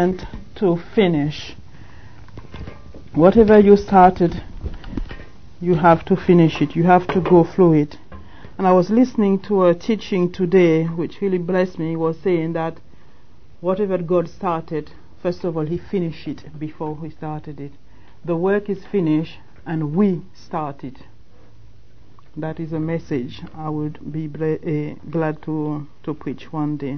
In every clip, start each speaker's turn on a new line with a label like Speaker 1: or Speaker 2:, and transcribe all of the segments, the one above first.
Speaker 1: and to finish. Whatever you started, you have to finish it. You have to go through it. And I was listening to a teaching today which really blessed me. It was saying that whatever God started, first of all, He finished it before He started it. The work is finished and we started. That is a message I would be glad to preach one day.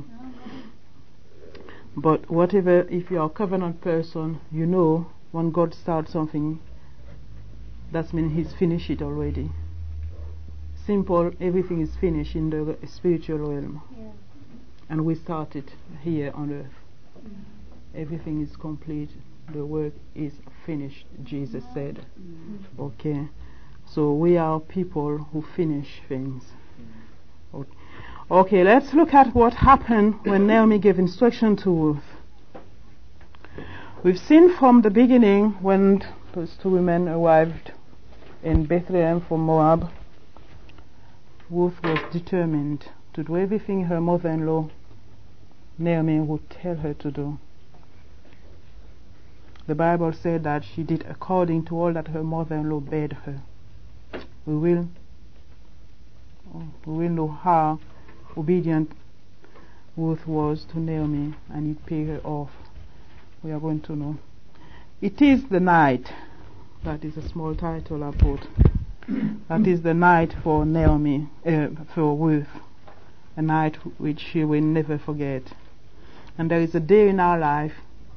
Speaker 1: But whatever, if you are a covenant person, you know when God starts something, that means He's finished it already. Simple, everything is finished in the spiritual realm. Yeah. And we started here on earth. Everything is complete. The work is finished, Jesus said. Okay. So we are people who finish things. Okay, let's look at what happened when Naomi gave instruction to Ruth. We've seen from the beginning when those two women arrived in Bethlehem from Moab, Ruth was determined to do everything her mother-in-law Naomi would tell her to do. The Bible said that she did according to all that her mother-in-law bade her. We will know how obedient Ruth was to Naomi, and it paid her off. We are going to know. It is the night. That is a small title I put. That is the night for Naomi, for Ruth. A night which she will never forget. And there is a day in our life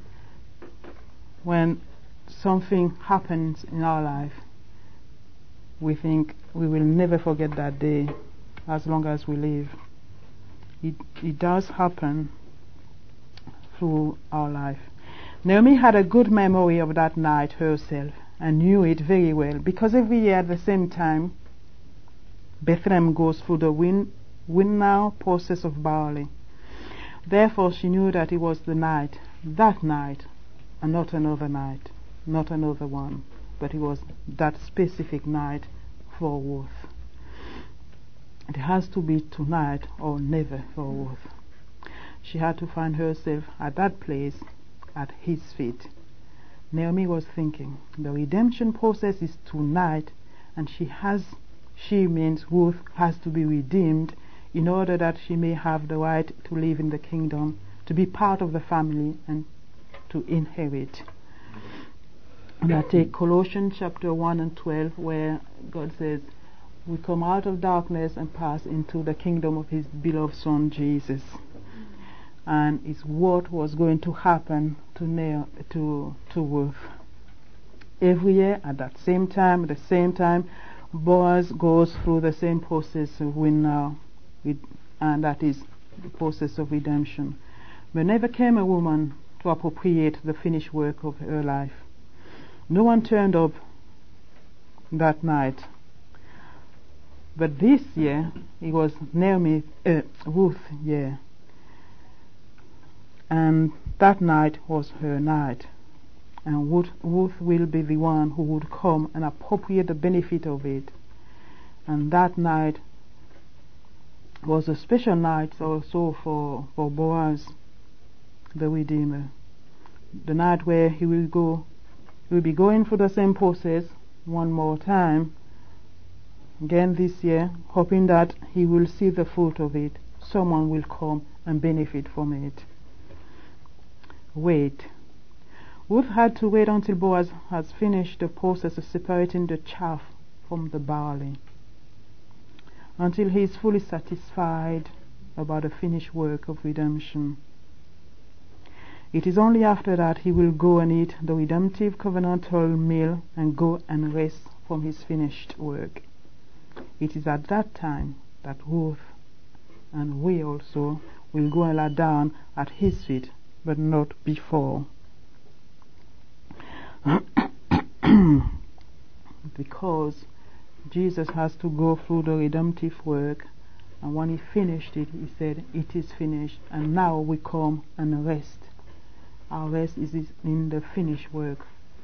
Speaker 1: when something happens in our life. We think we will never forget that day as long as we live. It does happen through our life. Naomi had a good memory of that night herself and knew it very well, because every year at the same time Bethlehem goes through the winnow process of barley. Therefore she knew that it was that night, and not another night, not another one, but it was that specific night for Ruth. It has to be tonight or never for Ruth. She had to find herself at that place at His feet. Naomi was thinking, the redemption process is tonight, and she means Ruth has to be redeemed in order that she may have the right to live in the kingdom, to be part of the family, and to inherit. And I take Colossians chapter 1 and 12, where God says, we come out of darkness and pass into the kingdom of His beloved Son, Jesus. And it's what was going to happen to Ruth. Every year, at the same time, Boaz goes through the same process and that is the process of redemption. There never came a woman to appropriate the finished work of her life. No one turned up that night. But this year, it was Ruth's year. And that night was her night. And Ruth will be the one who would come and appropriate the benefit of it. And that night was a special night also for Boaz, the Redeemer. The night where he will be going through the same process one more time, again this year, hoping that he will see the fruit of it. Someone will come and benefit from it. Wait. Ruth had to wait until Boaz has finished the process of separating the chaff from the barley, until he is fully satisfied about the finished work of redemption. It is only after that he will go and eat the redemptive covenantal meal and go and rest from his finished work. It is at that time that Ruth and we also will go and lie down at his feet, but not before. Because Jesus has to go through the redemptive work, and when he finished it, he said, it is finished, and now we come and rest. Our rest is in the finished work.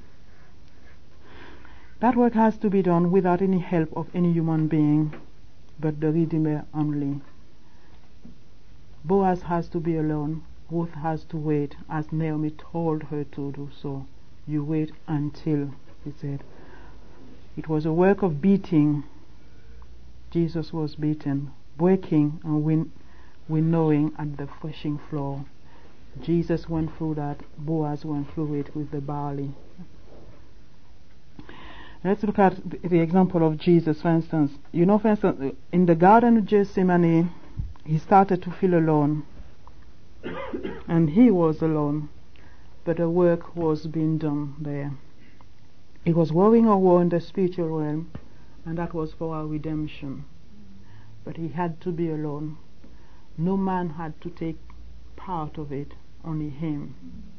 Speaker 1: That work has to be done without any help of any human being, but the Redeemer only. Boaz has to be alone Ruth has to wait, as Naomi told her to do so. You wait until, he said. It was a work of beating. Jesus was beaten, breaking and winnowing at the threshing floor. Jesus went through that. Boaz went through it with the barley. Let's look at the example of Jesus, for instance. You know, for instance, in the Garden of Gethsemane, he started to feel alone. And he was alone. But the work was being done there. He was warring a war in the spiritual realm, and that was for our redemption. But he had to be alone. No man had to take part of it, only him.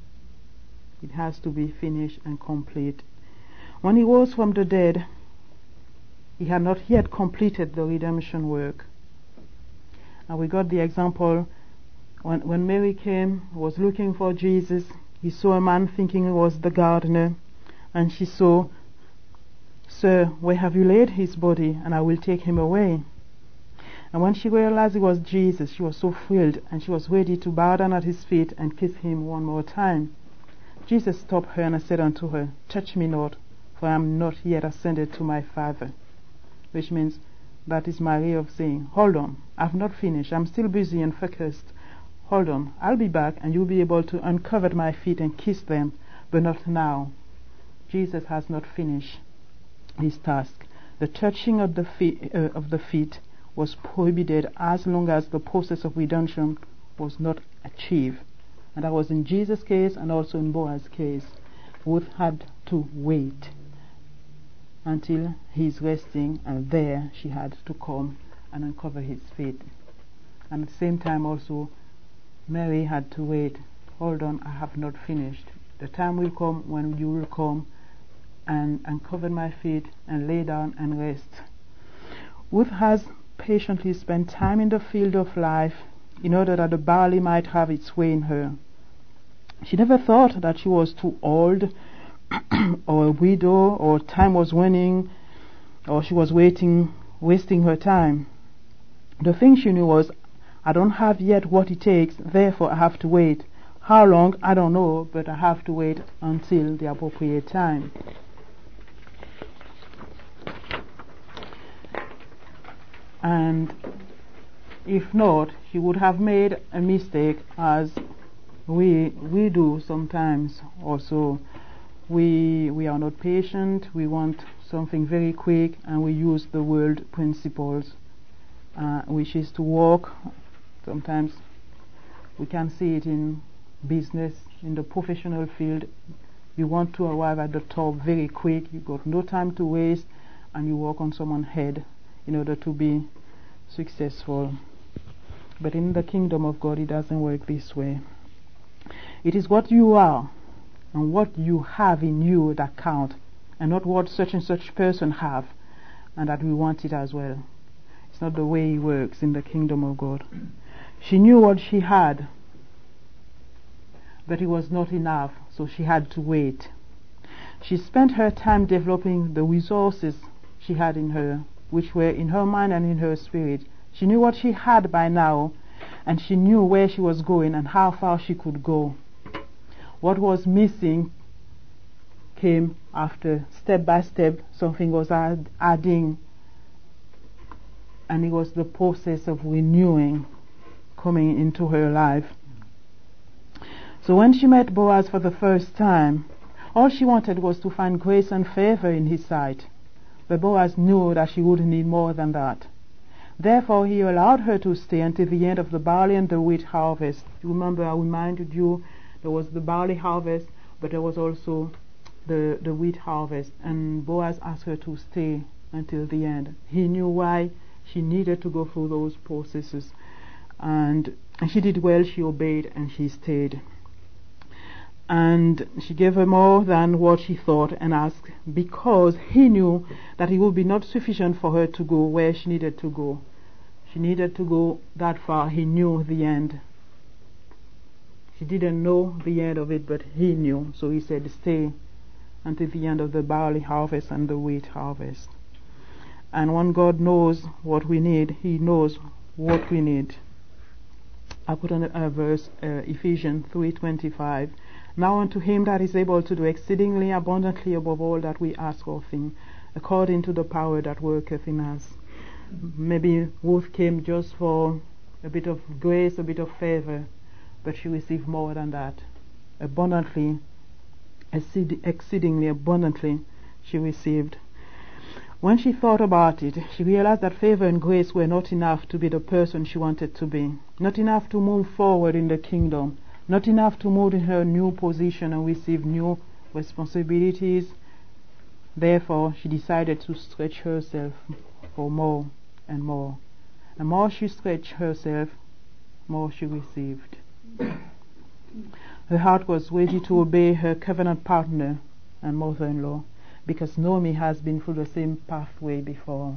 Speaker 1: It has to be finished and complete. When he rose from the dead, he had not yet completed the redemption work. And we got the example when Mary came, was looking for Jesus. He saw a man thinking it was the gardener, and she saw, Sir, where have you laid his body, and I will take him away. And when she realized it was Jesus, she was so thrilled, and she was ready to bow down at his feet and kiss him one more time. Jesus stopped her and said unto her, Touch me not, for I am not yet ascended to my Father. Which means, that is my way of saying, hold on, I've not finished, I'm still busy and focused. Hold on, I'll be back and you'll be able to uncover my feet and kiss them, but not now. Jesus has not finished his task. The touching of the feet was prohibited as long as the process of redemption was not achieved. And that was in Jesus' case and also in Boaz's case. Ruth had to wait until he's resting, and there she had to come and uncover his feet. And at the same time also, Mary had to wait. Hold on, I have not finished. The time will come when you will come and uncover my feet and lay down and rest. Ruth has patiently spent time in the field of life in order that the barley might have its way in her. She never thought that she was too old or a widow, or time was running, or she was wasting her time. The thing she knew was, I don't have yet what it takes, therefore I have to wait. How long, I don't know, but I have to wait until the appropriate time. And if not, she would have made a mistake, as we do sometimes also. We are not patient, we want something very quick, and we use the world principles, which is to walk. Sometimes we can see it in business, in the professional field. You want to arrive at the top very quick, you got no time to waste, and you walk on someone's head in order to be successful. But in the kingdom of God, it doesn't work this way. It is what you are and what you have in you that count, and not what such and such person have, and that we want it as well. It's not the way it works in the kingdom of God. She knew what she had, but it was not enough, so she had to wait. She spent her time developing the resources she had in her, which were in her mind and in her spirit. She knew what she had by now, and she knew where she was going and how far she could go. What was missing came after, step by step, something was adding, and it was the process of renewing coming into her life. So when she met Boaz for the first time, all she wanted was to find grace and favor in his sight. But Boaz knew that she would need more than that. Therefore, he allowed her to stay until the end of the barley and the wheat harvest. You remember, I reminded you, there was the barley harvest, but there was also the wheat harvest. And Boaz asked her to stay until the end. He knew why she needed to go through those processes. And she did well, she obeyed, and she stayed. And she gave her more than what she thought and asked, because he knew that it would be not sufficient for her to go where she needed to go. She needed to go that far. He knew the end. She didn't know the end of it, but he knew. So he said, stay until the end of the barley harvest and the wheat harvest. And when God knows what we need, he knows what we need. I put on a verse, Ephesians 3:25. Now unto him that is able to do exceedingly abundantly above all that we ask or think, according to the power that worketh in us. Maybe Ruth came just for a bit of grace, a bit of favor, but she received more than that. Abundantly, exceedingly abundantly, she received. When she thought about it, she realized that favor and grace were not enough to be the person she wanted to be, not enough to move forward in the kingdom, not enough to move in her new position and receive new responsibilities. Therefore, she decided to stretch herself for more and more. The more she stretched herself, more she received. Her heart was ready to obey her covenant partner and mother-in-law, because Naomi has been through the same pathway before.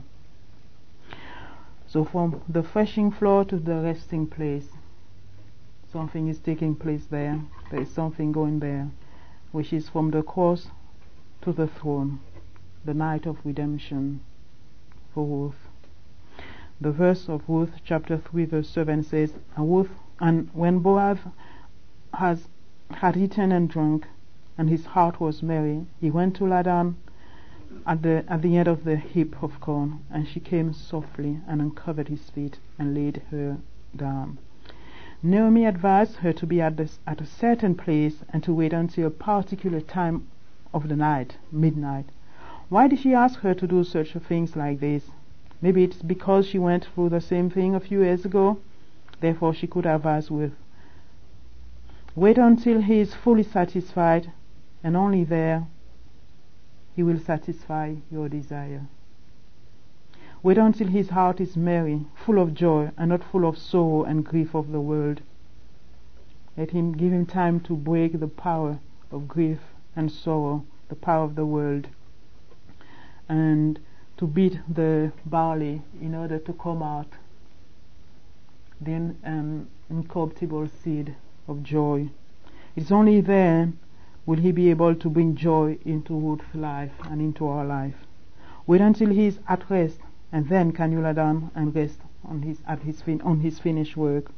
Speaker 1: So from the threshing floor to the resting place, something is taking place there. There is something going there, which is from the cross to the throne, the night of redemption for Ruth. The verse of Ruth chapter 3 verse 7 says, And when Boaz had eaten and drunk, and his heart was merry, he went to lie down at the end of the heap of corn, and she came softly and uncovered his feet and laid her down. Naomi advised her to be at a certain place and to wait until a particular time of the night, midnight. Why did she ask her to do such things like this? Maybe it's because she went through the same thing a few years ago. Therefore she could have asked with, wait until he is fully satisfied, and only there he will satisfy your desire. Wait until his heart is merry, full of joy, and not full of sorrow and grief of the world. Give him time to break the power of grief and sorrow, the power of the world, and to beat the barley in order to come out the incorruptible seed of joy. It's only then will he be able to bring joy into Ruth's life and into our life. Wait until he is at rest, and then can you lie down and rest on his finished work.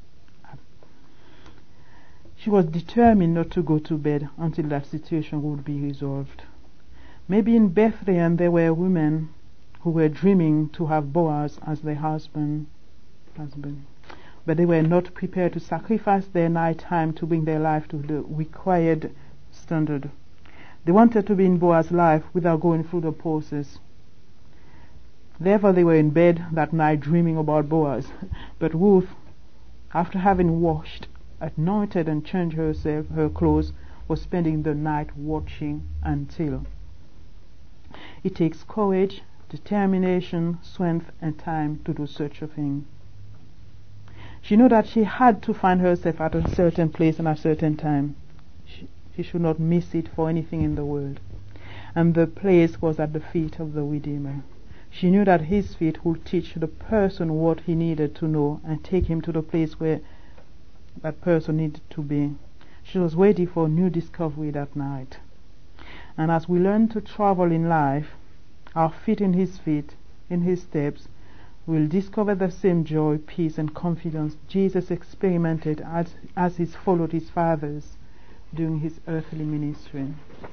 Speaker 1: She was determined not to go to bed until that situation would be resolved. Maybe in Bethlehem there were women who were dreaming to have Boaz as their husband, but they were not prepared to sacrifice their night time to bring their life to the required standard. They wanted to be in Boaz's life without going through the process. Therefore they were in bed that night dreaming about Boaz. But Ruth, after having washed, anointed and changed her clothes, was spending the night watching until. It takes courage, determination, strength and time to do such a thing. She knew that she had to find herself at a certain place and a certain time. She should not miss it for anything in the world. And the place was at the feet of the Redeemer. She knew that his feet would teach the person what he needed to know and take him to the place where that person needed to be. She was ready for a new discovery that night. And as we learn to travel in life, our feet, in his steps, will discover the same joy, peace and confidence Jesus experimented as he followed his fathers during his earthly ministry.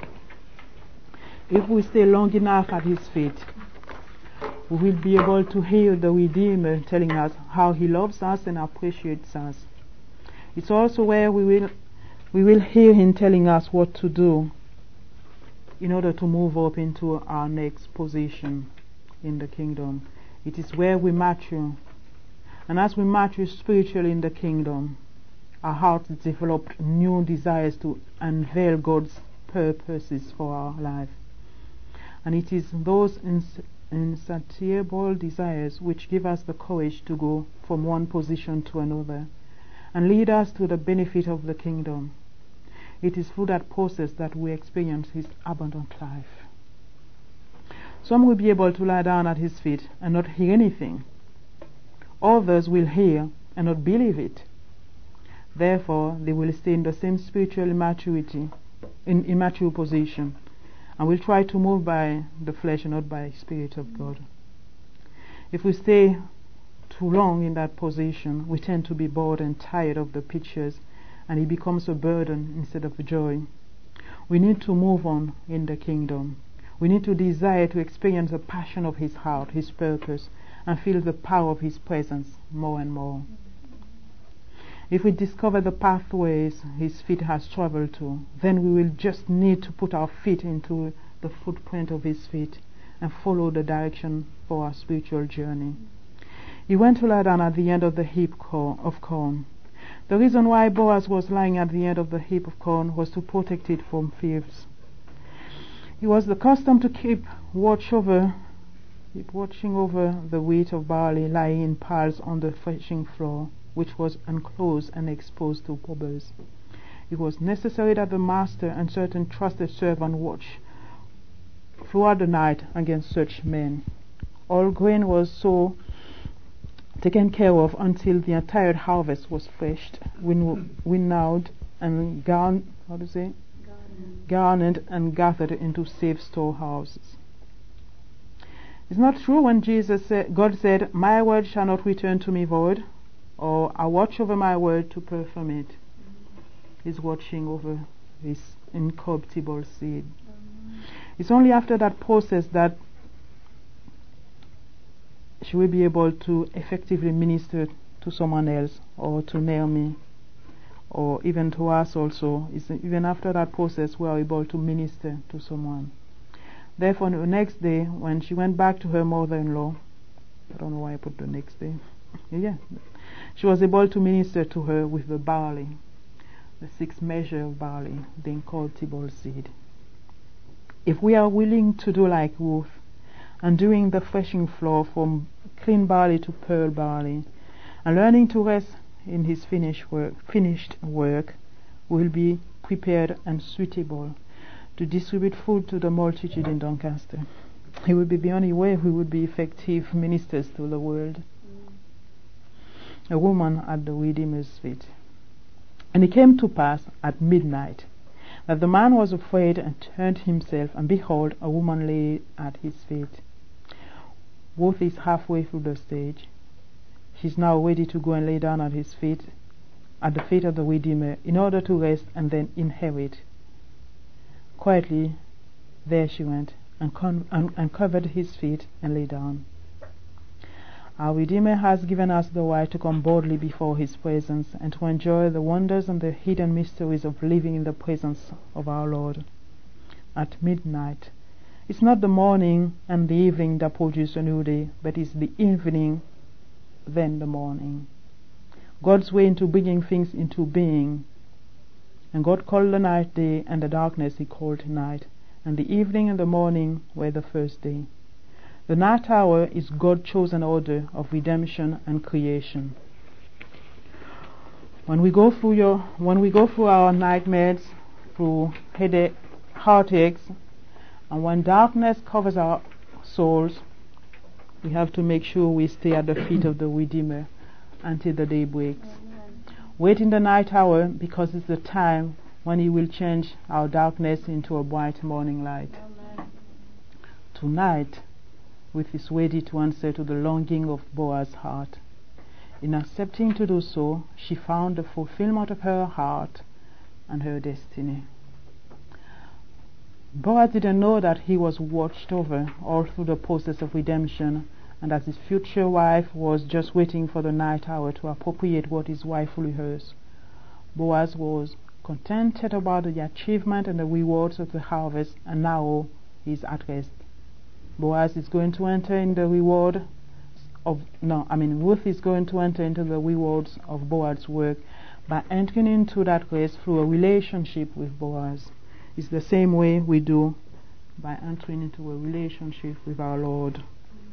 Speaker 1: If we stay long enough at his feet, we will be able to hear the Redeemer telling us how he loves us and appreciates us. It's also where we will hear him telling us what to do in order to move up into our next position in the kingdom. It is where we mature. And as we mature spiritually in the kingdom, our hearts develop new desires to unveil God's purposes for our life. And it is those insatiable desires which give us the courage to go from one position to another and lead us to the benefit of the kingdom. It is through that process that we experience his abundant life. Some will be able to lie down at his feet and not hear anything. Others will hear and not believe it. Therefore, they will stay in the same spiritual immaturity, in immature position, and will try to move by the flesh and not by the Spirit of God. If we stay too long in that position, we tend to be bored and tired of the pictures, and it becomes a burden instead of a joy. We need to move on in the kingdom. We need to desire to experience the passion of His heart, His purpose, and feel the power of His presence more and more. If we discover the pathways His feet has traveled to, then we will just need to put our feet into the footprint of His feet and follow the direction for our spiritual journey. He went to lie down at the end of the heap of corn. The reason why Boaz was lying at the end of the heap of corn was to protect it from thieves. It was the custom to keep watching over the wheat of barley lying in piles on the threshing floor, which was enclosed and exposed to robbers. It was necessary that the master and certain trusted servant watch throughout the night against such men. All grain was so taken care of until the entire harvest was threshed, winnowed, and garnered and gathered into safe storehouses. It's not true when God said, "My word shall not return to me void," or "I watch over my word to perform it." He's watching over His incorruptible seed. It's only after that process that she will be able to effectively minister to someone else, or to Naomi, or even to us also. It's even after that process we are able to minister to someone. Therefore, the next day, when she went back to her mother-in-law, I don't know why I put the next day, she was able to minister to her with the barley, the 6 measure of barley, the incorruptible seed. If we are willing to do like Ruth, and doing the threshing floor from clean barley to pearl barley, and learning to rest in His finished work, will be prepared and suitable to distribute food to the multitude in Doncaster. It will be the only way we would be effective ministers to the world. A woman at the Redeemer's feet. And it came to pass at midnight that the man was afraid and turned himself, and behold, a woman lay at his feet. Ruth is halfway through the stage. She's now ready to go and lay down at His feet, at the feet of the Redeemer, in order to rest and then inherit. Quietly, there she went and covered His feet and lay down. Our Redeemer has given us the right to come boldly before His presence and to enjoy the wonders and the hidden mysteries of living in the presence of our Lord. At midnight, it's not the morning and the evening that produce a new day, but it's the evening, then the morning. God's way into bringing things into being. And God called the night day, and the darkness He called night, and the evening and the morning were the first day. The night hour is God's chosen order of redemption and creation. When we go through our nightmares, through heartaches, and when darkness covers our souls, we have to make sure we stay at the feet of the Redeemer until the day breaks. Wait in the night hour, because it's the time when He will change our darkness into a bright morning light. Amen. Tonight, Ruth is ready to answer to the longing of Boaz's heart. In accepting to do so, she found the fulfillment of her heart and her destiny. Boaz didn't know that he was watched over all through the process of redemption, and that his future wife was just waiting for the night hour to appropriate what is rightfully hers. Boaz was contented about the achievement and the rewards of the harvest, and now he is at rest. Ruth is going to enter into the rewards of Boaz's work by entering into that rest through a relationship with Boaz. It's the same way we do by entering into a relationship with our Lord.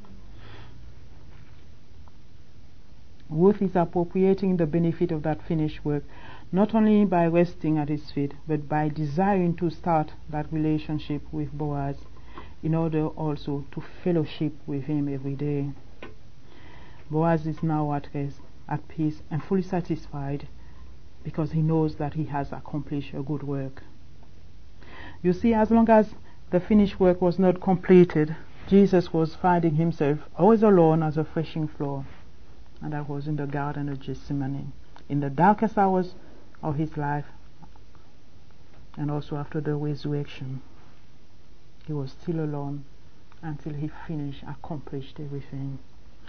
Speaker 1: Ruth is appropriating the benefit of that finished work, not only by resting at His feet, but by desiring to start that relationship with Boaz, in order also to fellowship with him every day. Boaz is now at rest, at peace, and fully satisfied, because he knows that he has accomplished a good work. You see, as long as the finished work was not completed, Jesus was finding himself always alone as a threshing floor. and that was in the Garden of Gethsemane, in the darkest hours of his life, and also after the resurrection. He was still alone until he accomplished everything.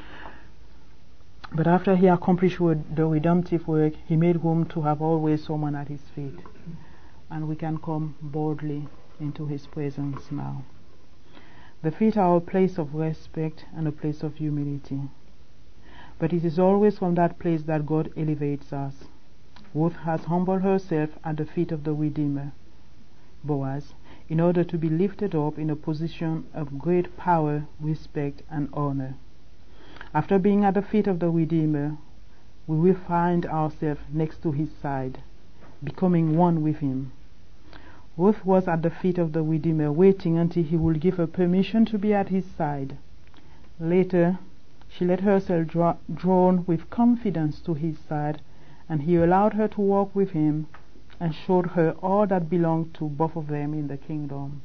Speaker 1: But after he accomplished the redemptive work, he made room to have always someone at his feet, and we can come boldly into his presence now. The feet are a place of respect and a place of humility. But it is always from that place that God elevates us. Ruth has humbled herself at the feet of the Redeemer, Boaz, in order to be lifted up in a position of great power, respect, and honor. After being at the feet of the Redeemer, we will find ourselves next to his side, becoming one with him. Ruth was at the feet of the Redeemer, waiting until he would give her permission to be at his side. Later, she let herself drawn with confidence to his side, and he allowed her to walk with him and showed her all that belonged to both of them in the kingdom.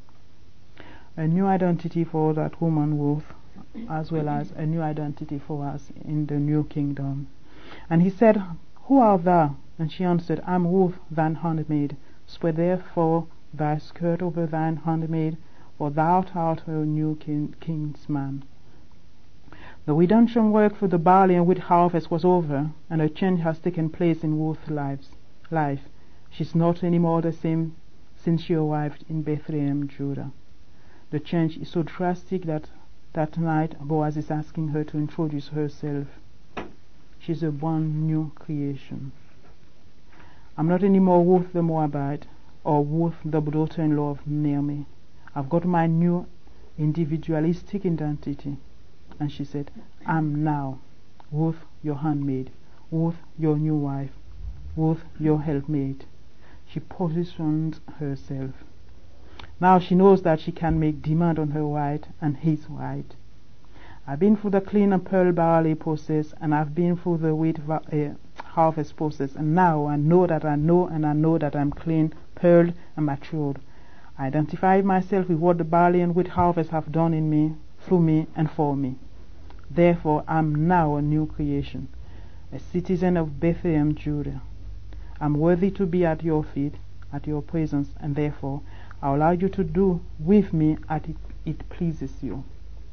Speaker 1: A new identity for that woman Ruth, as well as a new identity for us in the new kingdom. And he said, "Who art thou?" And she answered, "I am Ruth, thine handmaid. Spread therefore thy skirt over thine handmaid, for thou art her new kinsman." The redemption work for the barley and wheat harvest was over, and a change has taken place in Ruth's life. She's not anymore the same since she arrived in Bethlehem, Judah. The change is so drastic that night Boaz is asking her to introduce herself. She's a brand new creation. I'm not anymore Ruth the Moabite or Ruth the daughter-in-law of Naomi. I've got my new individualistic identity. And she said, "I'm now Ruth, your handmaid, Ruth, your new wife, Ruth, your helpmate." She positioned herself. Now she knows that she can make demand on her right and his right. I've been through the clean and pearl barley process, and I've been through the wheat harvest process, and now I know that I'm clean, pearled, and matured. I identify myself with what the barley and wheat harvest have done in me, through me, and for me. Therefore, I'm now a new creation, a citizen of Bethlehem, Judah. I'm worthy to be at your feet, at your presence, and therefore I allow you to do with me as it pleases you.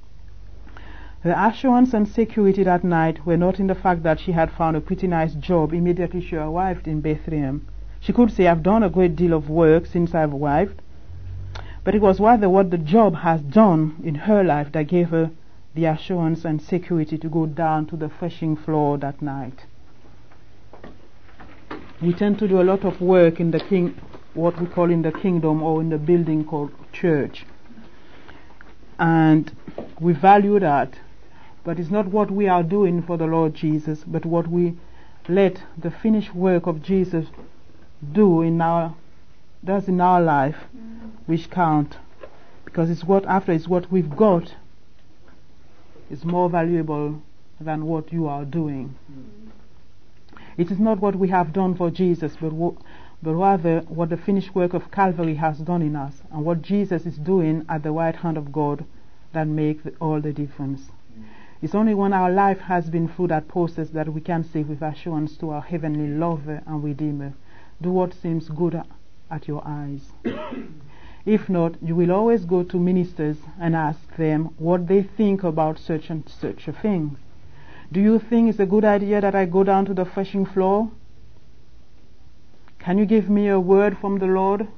Speaker 1: Her assurance and security that night were not in the fact that she had found a pretty nice job immediately she arrived in Bethlehem. She could say, "I've done a great deal of work since I've arrived." But it was rather what the job has done in her life that gave her the assurance and security to go down to the threshing floor that night. We tend to do a lot of work in what we call in the kingdom, or in the building called church. And we value that. But it's not what we are doing for the Lord Jesus, but what we let the finished work of Jesus do in our life, which count. Because it's what we've got is more valuable than what you are doing. It is not what we have done for Jesus, but rather what the finished work of Calvary has done in us, and what Jesus is doing at the right hand of God that make all the difference. It's only when our life has been through that process that we can say with assurance to our heavenly lover and Redeemer, "Do what seems good at your eyes." If not, you will always go to ministers and ask them what they think about such and such a thing. "Do you think it's a good idea that I go down to the threshing floor? Can you give me a word from the Lord?"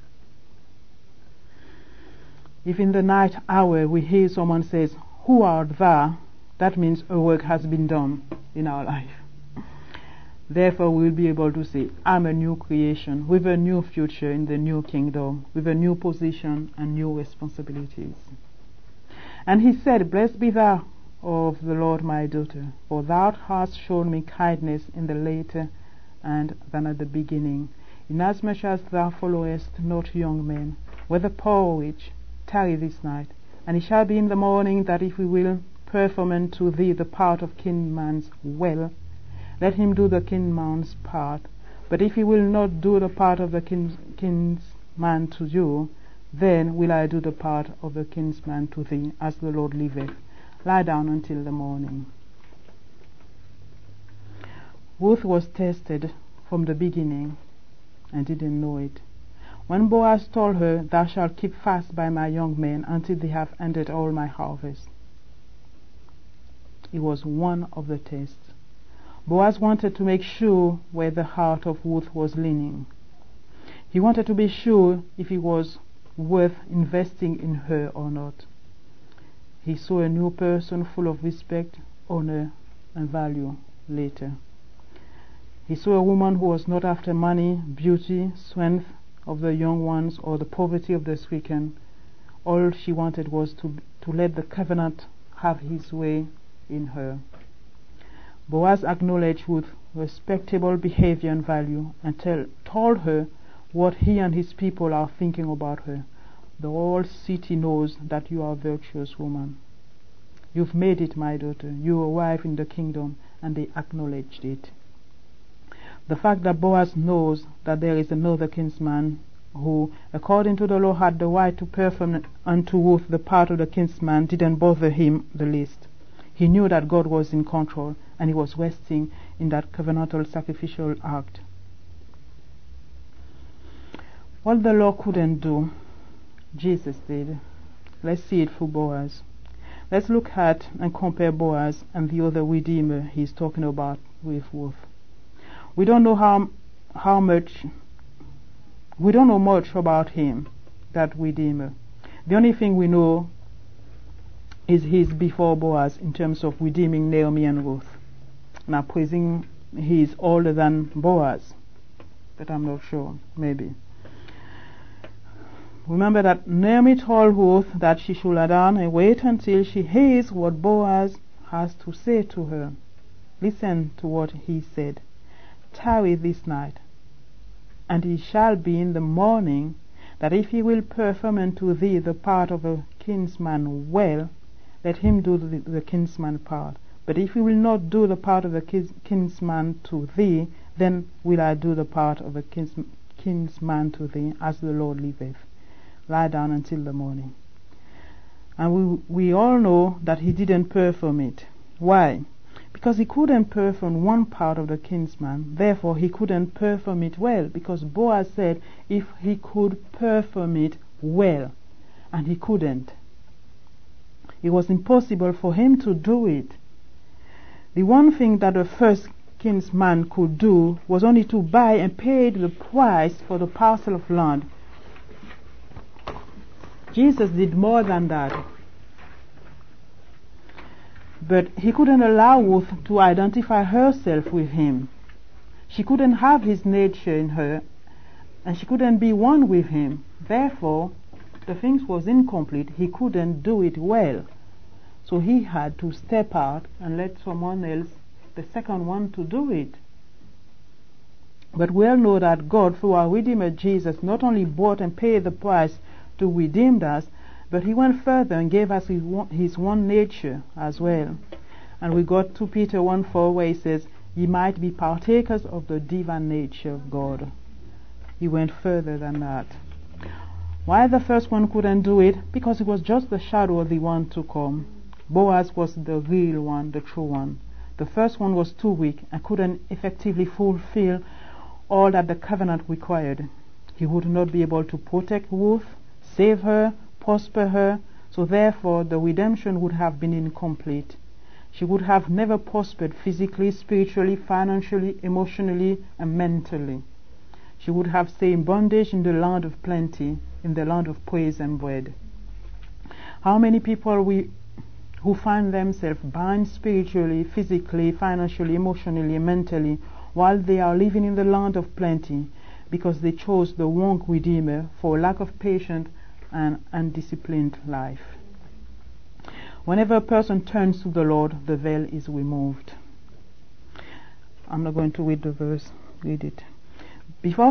Speaker 1: If in the night hour we hear someone says, "Who art thou?" that means a work has been done in our life. Therefore we will be able to say, "I'm a new creation with a new future in the new kingdom, with a new position and new responsibilities." And he said, "Blessed be thou of the Lord, my daughter, for thou hast shown me kindness in the later and than at the beginning, inasmuch as thou followest not young men, whether poor or rich. Tarry this night, and it shall be in the morning that if we will perform unto thee the part of kinsman's well, let him do the kinsman's part. But if he will not do the part of the kinsman to you, then will I do the part of the kinsman to thee, as the Lord liveth. Lie down until the morning." Ruth was tested from the beginning and didn't know it. When Boaz told her, "Thou shalt keep fast by my young men until they have ended all my harvest," it was one of the tests. Boaz wanted to make sure where the heart of Ruth was leaning. He wanted to be sure if it was worth investing in her or not. He saw a new person full of respect, honor, and value later. He saw a woman who was not after money, beauty, strength of the young ones, or the poverty of the stricken. All she wanted was to let the covenant have his way in her. Boaz acknowledged Ruth's respectable behavior and value and told her what he and his people are thinking about her. The whole city knows that you are a virtuous woman. You've made it, my daughter. You arrive in the kingdom, and they acknowledged it. The fact that Boaz knows that there is another kinsman who, according to the law, had the right to perform unto Ruth the part of the kinsman didn't bother him the least. He knew that God was in control, and he was resting in that covenantal sacrificial act. What the law couldn't do, Jesus did. Let's see it through Boaz. Let's look at and compare Boaz and the other Redeemer he's talking about with Ruth. We don't know much about him, that Redeemer. The only thing we know is he's before Boaz in terms of redeeming Naomi and Ruth. Now, praising he's older than Boaz, but I'm not sure, maybe. Remember that Naomi told Ruth that she should lie down and wait until she hears what Boaz has to say to her. Listen to what he said. "Tarry this night, and it shall be in the morning that if he will perform unto thee the part of a kinsman well, let him do the kinsman part. But if he will not do the part of the kinsman to thee, then will I do the part of a kinsman to thee, as the Lord liveth. Lie down until the morning." And we all know that he didn't perform it. Why? Because he couldn't perform one part of the kinsman. Therefore, he couldn't perform it well, because Boaz said if he could perform it well, and he couldn't. It was impossible for him to do it. The one thing that the first kinsman could do was only to buy and pay the price for the parcel of land. Jesus did more than that. But he couldn't allow Ruth to identify herself with him. She couldn't have his nature in her, and she couldn't be one with him. Therefore, the thing was incomplete. He couldn't do it well. So he had to step out and let someone else, the second one, to do it. But we all know that God, through our Redeemer Jesus, not only bought and paid the price to redeem us, but he went further and gave us his one nature as well. And we got to Peter 1:4 where he says, "Ye might be partakers of the divine nature of God." He went further than that. Why the first one couldn't do it? Because it was just the shadow of the one to come. Boaz was the real one, the true one. The first one was too weak and couldn't effectively fulfill all that the covenant required. He would not be able to protect Ruth, save her, prosper her, so therefore the redemption would have been incomplete. She would have never prospered physically, spiritually, financially, emotionally, and mentally. She would have stayed in bondage in the land of plenty, in the land of praise and bread. How many people who find themselves bound spiritually, physically, financially, emotionally, and mentally, while they are living in the land of plenty, because they chose the wrong Redeemer for lack of patience and undisciplined life. Whenever a person turns to the Lord, the veil is removed. I'm not going to read the verse. Read it. Before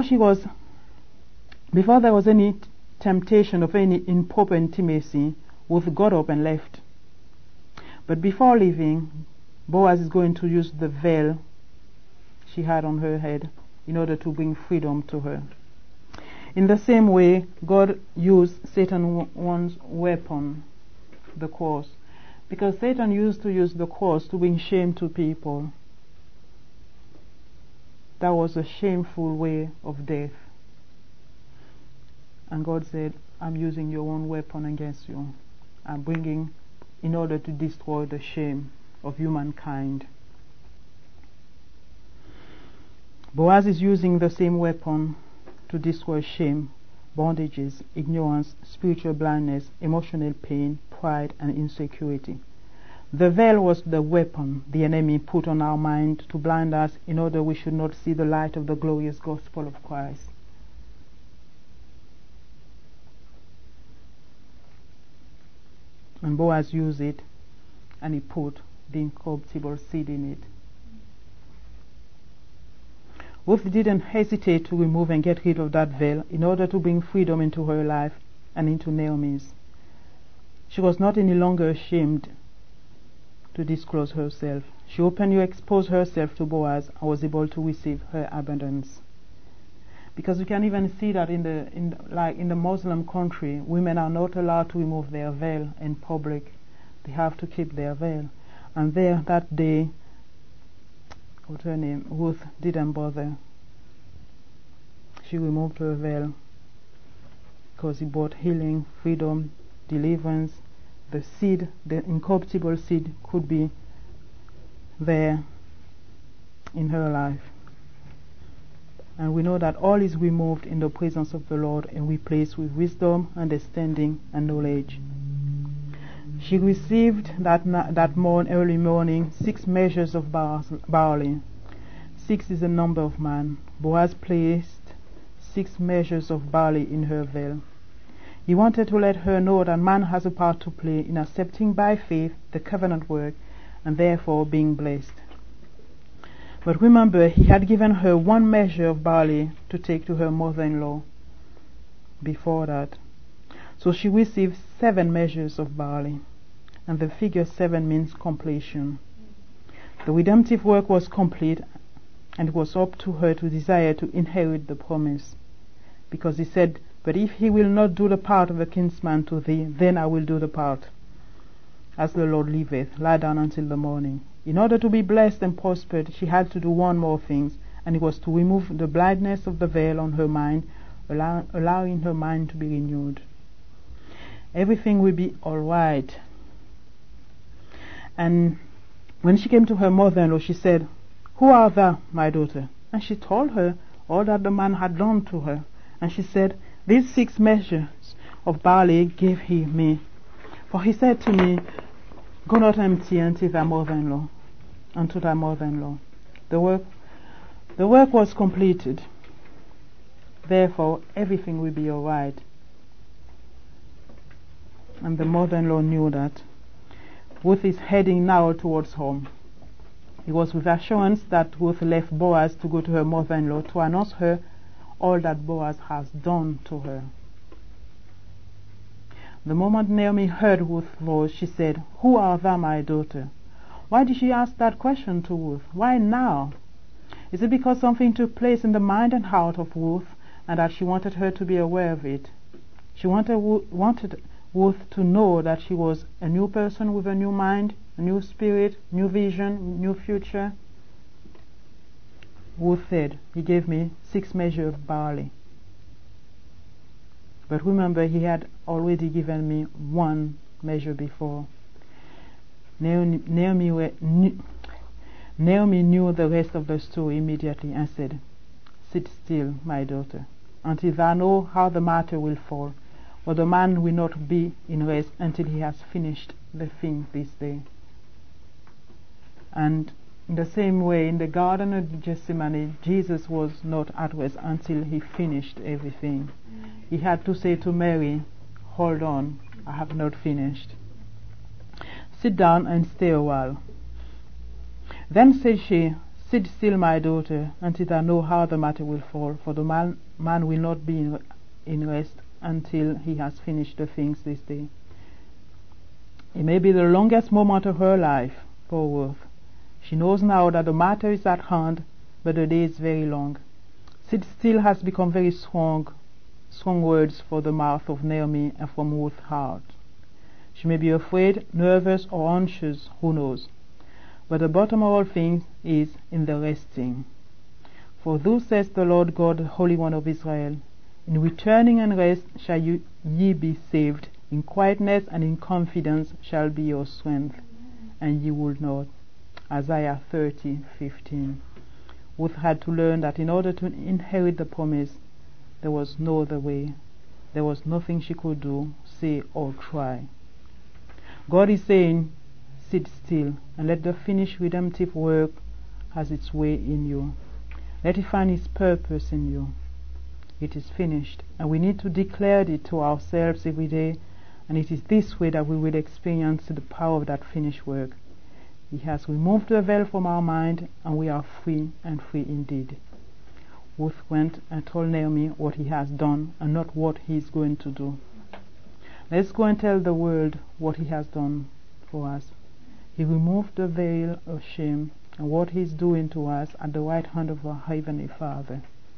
Speaker 1: there was any temptation of any improper intimacy, Ruth got up and left. But before leaving, Boaz is going to use the veil she had on her head in order to bring freedom to her. In the same way, God used Satan's weapon, the cross, because Satan used to use the cross to bring shame to people. that was a shameful way of death. And God said, I'm using your own weapon against you. I'm bringing in order to destroy the shame of humankind. Boaz is using the same weapon to destroy shame, bondages, ignorance, spiritual blindness, emotional pain, pride, and insecurity. The veil was the weapon the enemy put on our mind to blind us in order we should not see the light of the glorious gospel of Christ. And Boaz used it, and he put the incorruptible seed in it. Ruth didn't hesitate to remove and get rid of that veil in order to bring freedom into her life and into Naomi's. She was not any longer ashamed to disclose herself. She openly exposed herself to Boaz and was able to receive her abundance. Because you can even see that in the Muslim country, women are not allowed to remove their veil in public. They have to keep their veil. And there, that day, what's her name? Ruth didn't bother. She removed her veil because it brought healing, freedom, deliverance. The seed, the incorruptible seed, could be there in her life. And we know that all is removed in the presence of the Lord and replaced with wisdom, understanding, and knowledge. She received early morning 6 measures of barley. 6 is the number of man. Boaz placed 6 measures of barley in her veil. He wanted to let her know that man has a part to play in accepting by faith the covenant work and therefore being blessed. But remember, he had given her 1 measure of barley to take to her mother-in-law before that. So she received 7 measures of barley, and the figure 7 means completion. The redemptive work was complete, and it was up to her to desire to inherit the promise. Because he said, but if he will not do the part of a kinsman to thee, then I will do the part. As the Lord liveth, lie down until the morning. In order to be blessed and prospered, she had to do one more thing, and it was to remove the blindness of the veil on her mind, allowing her mind to be renewed. Everything will be all right. And when she came to her mother-in-law, she said, who art thou, my daughter? And she told her all that the man had done to her. And she said, these 6 measures of barley gave he me. For he said to me, go not empty unto thy mother-in-law, unto thy mother-in-law. The work was completed. Therefore, everything will be all right. And the mother-in-law knew that. Ruth is heading now towards home. It was with assurance that Ruth left Boaz to go to her mother-in-law to announce her all that Boaz has done to her. The moment Naomi heard Ruth's voice, she said, who art thou, my daughter? Why did she ask that question to Ruth? Why now? Is it because something took place in the mind and heart of Ruth and that she wanted her to be aware of it? She wanted Ruth to know that she was a new person with a new mind, a new spirit, new vision, new future. Ruth said, he gave me 6 measures of barley. But remember, he had already given me 1 measure before. Naomi knew the rest of the story immediately and said, sit still, my daughter, until thou know how the matter will fall. For the man will not be in rest until he has finished the thing this day. And in the same way, in the Garden of Gethsemane, Jesus was not at rest until he finished everything. He had to say to Mary, hold on, I have not finished. Sit down and stay a while. Then said she, sit still, my daughter, until I know how the matter will fall, for the man will not be in rest until he has finished the things this day. It may be the longest moment of her life, poor Ruth. She knows now that the matter is at hand, but the day is very long. Sit still has become very strong words for the mouth of Naomi and from Ruth's heart. She may be afraid, nervous, or anxious, who knows? But the bottom of all things is in the resting. For thus says the Lord God, the Holy One of Israel, in returning and rest shall ye be saved. In quietness and in confidence shall be your strength, and ye will not. Isaiah 30:15. Ruth had to learn that in order to inherit the promise, there was no other way. There was nothing she could do, say, or try. God is saying, sit still and let the finished redemptive work has its way in you. Let it find its purpose in you. It is finished, and we need to declare it to ourselves every day, and it is this way that we will experience the power of that finished work. He has removed the veil from our mind, and we are free, and free indeed. Ruth went and told Naomi what he has done and not what he is going to do. Let's go and tell the world what he has done for us. He removed the veil of shame and what he is doing to us at the right hand of our Heavenly Father.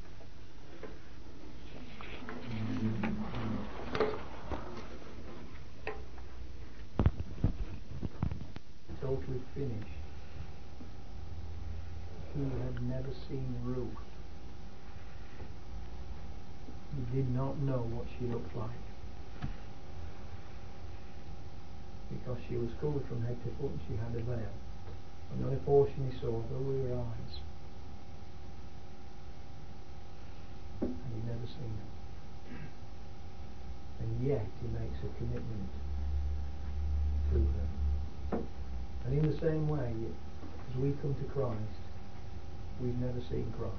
Speaker 2: Totally finished. He had never seen Ruth. He did not know what she looked like, because she was covered from head to foot and she had a veil, and the only portion he saw were her eyes, and he'd never seen her, and yet he makes a commitment to her. And in the same way, as we come to Christ, we've never seen Christ.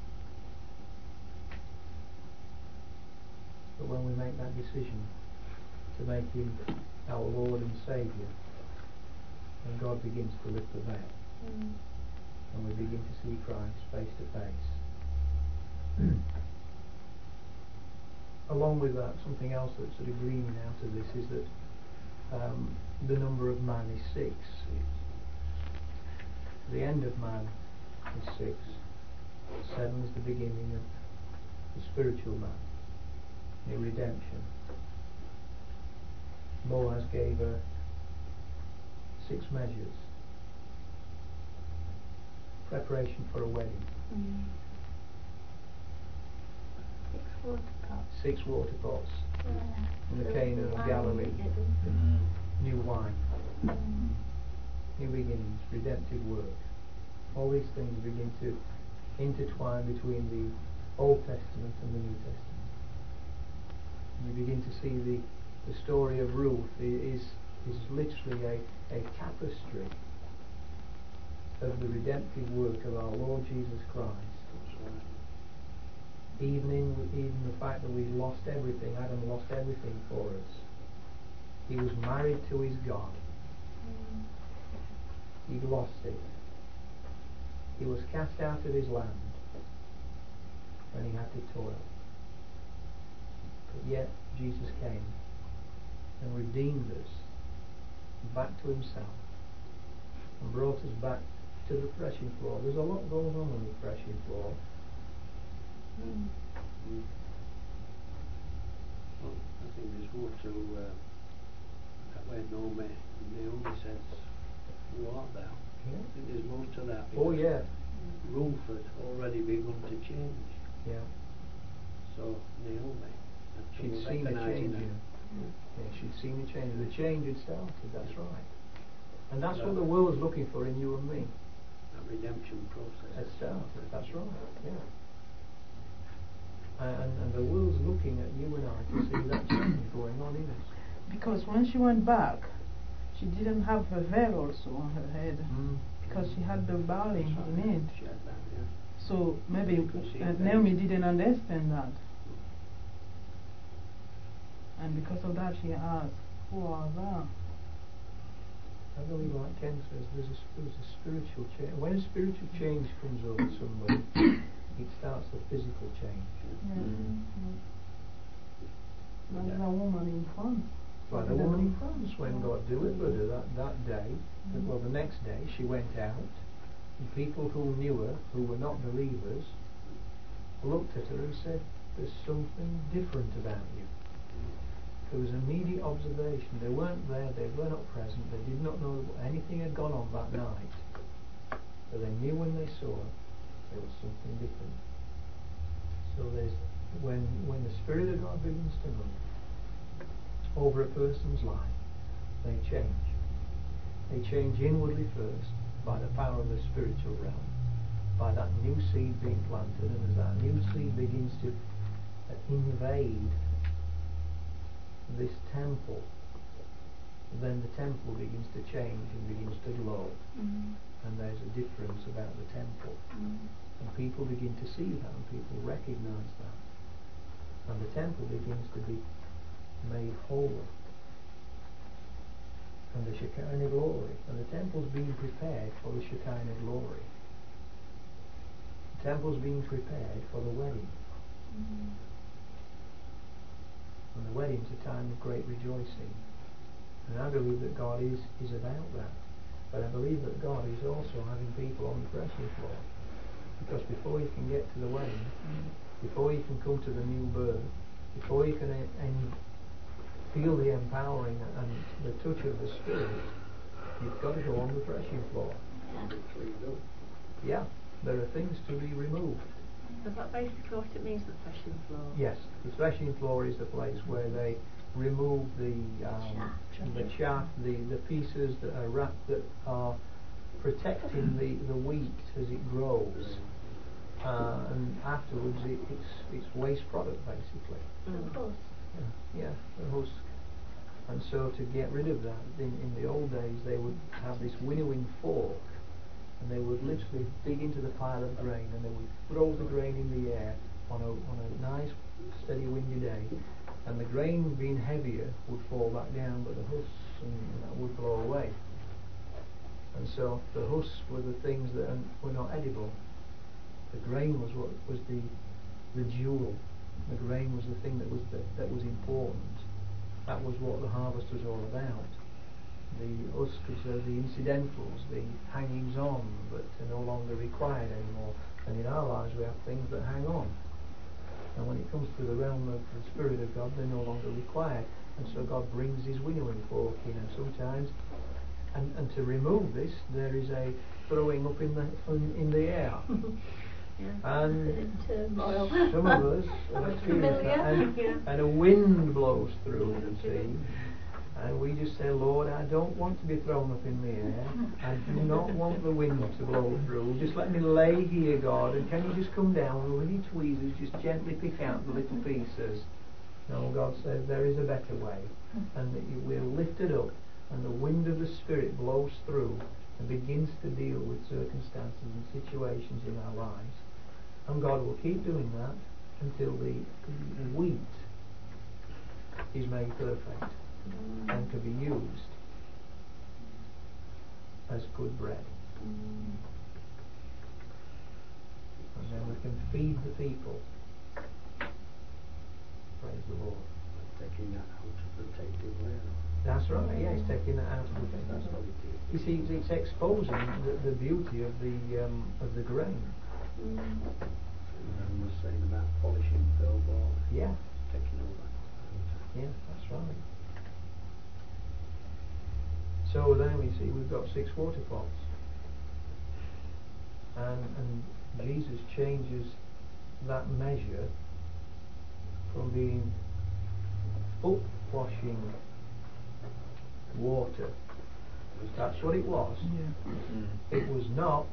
Speaker 2: But when we make that decision to make him our Lord and Saviour, then God begins to lift the veil, and we begin to see Christ face to face. Along with that, something else that's sort of gleaming out of this is that the number of man is 6. The end of man is 6. 7 is the beginning of the spiritual man, the redemption. Boaz gave her 6 measures, preparation for a wedding. 6 water pots in the Cana of Galilee. New wine, new beginnings, redemptive work. All these things begin to intertwine between the Old Testament and the New Testament. And you begin to see the story of Ruth is literally a tapestry of the redemptive work of our Lord Jesus Christ. Even the fact that we lost everything, Adam lost everything for us. He was married to his God. He lost it. He was cast out of his land, and he had to toil. But yet Jesus came and redeemed us back to himself and brought us back to the threshing floor. There's a lot going on the threshing floor.
Speaker 3: Well, I think there's more to that where Naomi says, "Who art thou?"
Speaker 2: Yeah.
Speaker 3: I think there's more to that.
Speaker 2: Oh yeah.
Speaker 3: Ruth had already begun to change.
Speaker 2: Yeah.
Speaker 3: So Naomi,
Speaker 2: She'd seen the change. Yeah, she'd seen the change. The change had started. That's right. And that's what the world is looking for in you and me.
Speaker 3: That redemption process
Speaker 2: It started. That's right. Yeah. And the world's looking at you and I to see that change going on in us.
Speaker 1: Because when she went back, she didn't have a veil also on her head, because she had the bowling in it.
Speaker 3: She had that, yeah.
Speaker 1: So maybe Naomi didn't understand that. And because of that she asked, "Who are thou?"
Speaker 2: I believe, like Ken says, there's a spiritual change. When a spiritual change comes over somebody, it starts the physical change.
Speaker 1: Like the woman in France.
Speaker 2: Like the woman in France, when God delivered her that day, well, the next day she went out, and people who knew her, who were not believers, looked at her and said, "There's something different about you." There was immediate observation. They weren't there, they were not present, they did not know anything had gone on that night. But they knew when they saw her There was something different. So there's when the Spirit of God begins to move over a person's life, they change. They change inwardly first by the power of the spiritual realm, by that new seed being planted, and as that new seed begins to invade this temple, then the temple begins to change and begins to glow. And there's a difference about the temple. And people begin to see that, and people recognize that. And the temple begins to be made holy. And the Shekinah glory. And the temple's being prepared for the Shekinah glory. The temple's being prepared for the wedding. And the wedding's a time of great rejoicing. And I believe that God is about that. But I believe that God is also having people on the threshing floor. Because before you can get to the wedding, before you can come to the new birth, before you can feel the empowering and the touch of the Spirit, you've got to go on the threshing floor. Yeah, there are things to be removed.
Speaker 4: Is that basically what it means, the threshing floor?
Speaker 2: Yes, the threshing floor is the place where they remove the chaff, the pieces that are wrapped, that are protecting the wheat as it grows, and afterwards it's waste product basically.
Speaker 4: The husk.
Speaker 2: Yeah, the husk. And so to get rid of that, in the old days they would have this winnowing fork, and they would literally dig into the pile of grain, and they would throw the grain in the air on a nice steady windy day, and the grain being heavier would fall back down, but the husks and that would blow away. And so the husks were the things that were not edible. The grain was what was the jewel. The grain was the thing that was important. That was what the harvest was all about. The husks are the incidentals, the hangings on, but are no longer required anymore. And in our lives we have things that hang on. And when it comes to the realm of the Spirit of God, they're no longer required. And so God brings his winnowing fork in, and sometimes, and to remove this, there is a throwing up in the air. And some of us have experienced that, and a wind blows through, you see, and we just say, Lord, I don't want to be thrown up in the air. I do not want the wind to blow through. Just let me lay here, God, and can you just come down with your tweezers, just gently pick out the little pieces. No, God says there is a better way, and that you will lift it up, and the wind of the Spirit blows through and begins to deal with circumstances and situations in our lives. And God will keep doing that until the wheat is made perfect and can be used as good bread. And then we can feed the people. Praise the Lord.
Speaker 3: Taking that out of the takeaway.
Speaker 2: That's right, yeah, it's taking that out of the thing.
Speaker 3: That's what it is.
Speaker 2: You see, it's exposing the beauty of the grain.
Speaker 3: And was saying about polishing billboard.
Speaker 2: Yeah.
Speaker 3: Taking all that.
Speaker 2: Yeah, that's right. So then we see we've got 6 water pots. And Jesus changes that measure from being foot washing water. That's what it was.
Speaker 1: Yeah.
Speaker 2: It was not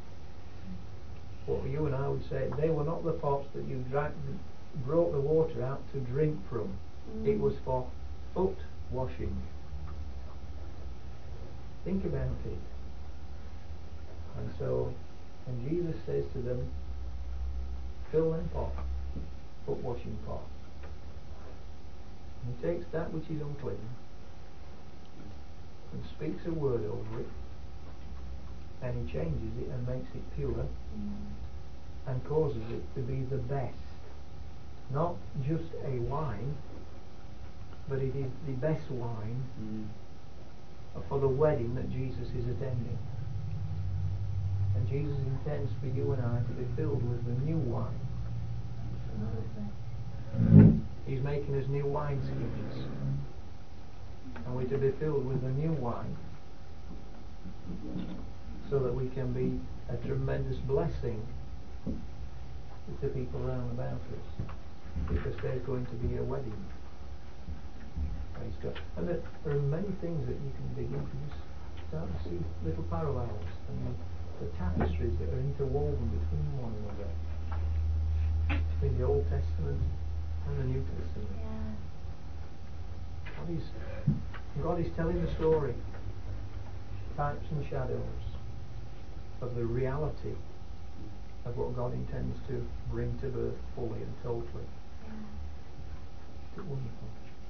Speaker 2: what you and I would say. They were not the pots that you brought the water out to drink from. It was for foot washing. Think about it. And so, and Jesus says to them, fill them pots, foot washing pots. And he takes that which is unclean and speaks a word over it, and he changes it and makes it pure, and causes it to be the best. Not just a wine, but it is the best wine for the wedding that Jesus is attending. And Jesus intends for you and I to be filled with the new wine. He's making us new wineskins, and we're to be filled with the new wine, so that we can be a tremendous blessing to people around about us, because there's going to be a wedding. Praise God. And there are many things that you can begin to just start to see little parallels and the tapestries that are interwoven between one another, between the Old Testament and the New Testament. God is telling the story, types and shadows of the reality of what God intends to bring to birth fully and totally. Isn't it wonderful?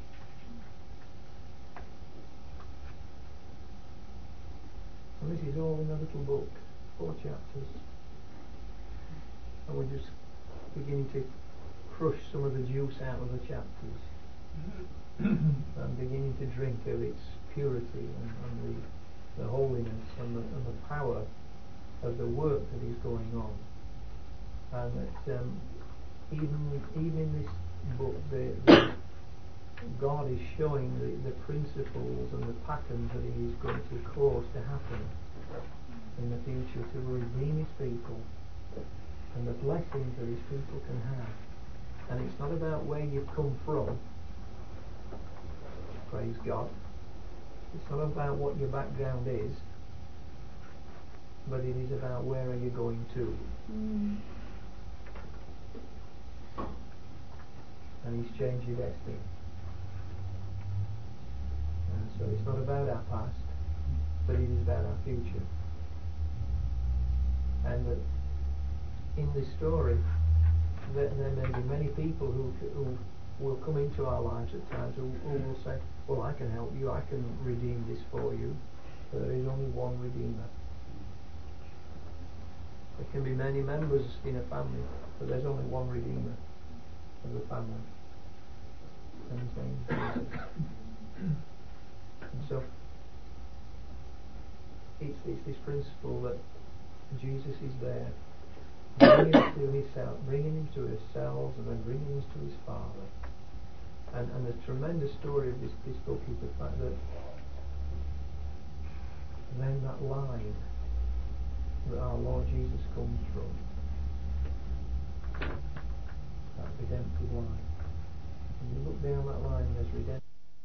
Speaker 2: And this is all in a little book, 4 chapters. And we're just beginning to crush some of the juice out of the chapters. And beginning to drink of its purity and the holiness and the power of the work that is going on. And that even in this book, God is showing the principles and the patterns that He is going to cause to happen in the future to redeem His people and the blessings that His people can have. And it's not about where you've come from. Praise God. It's not about what your background is, but it is about where are you going to. And He's changed your destiny. And so it's not about our past, but it is about our future. And that in this story, there may be many people who will come into our lives at times who will say, well, I can help you, I can redeem this for you. But there is only one Redeemer. There can be many members in a family, but there's only one Redeemer of the family. And His name is Jesus. And so, it's this principle that Jesus is there, bringing him to ourselves, and then bringing us to His Father. And the tremendous story of this book is the fact that then that line that our Lord Jesus comes from, that redemptive line. And you look down that line, there's redemption.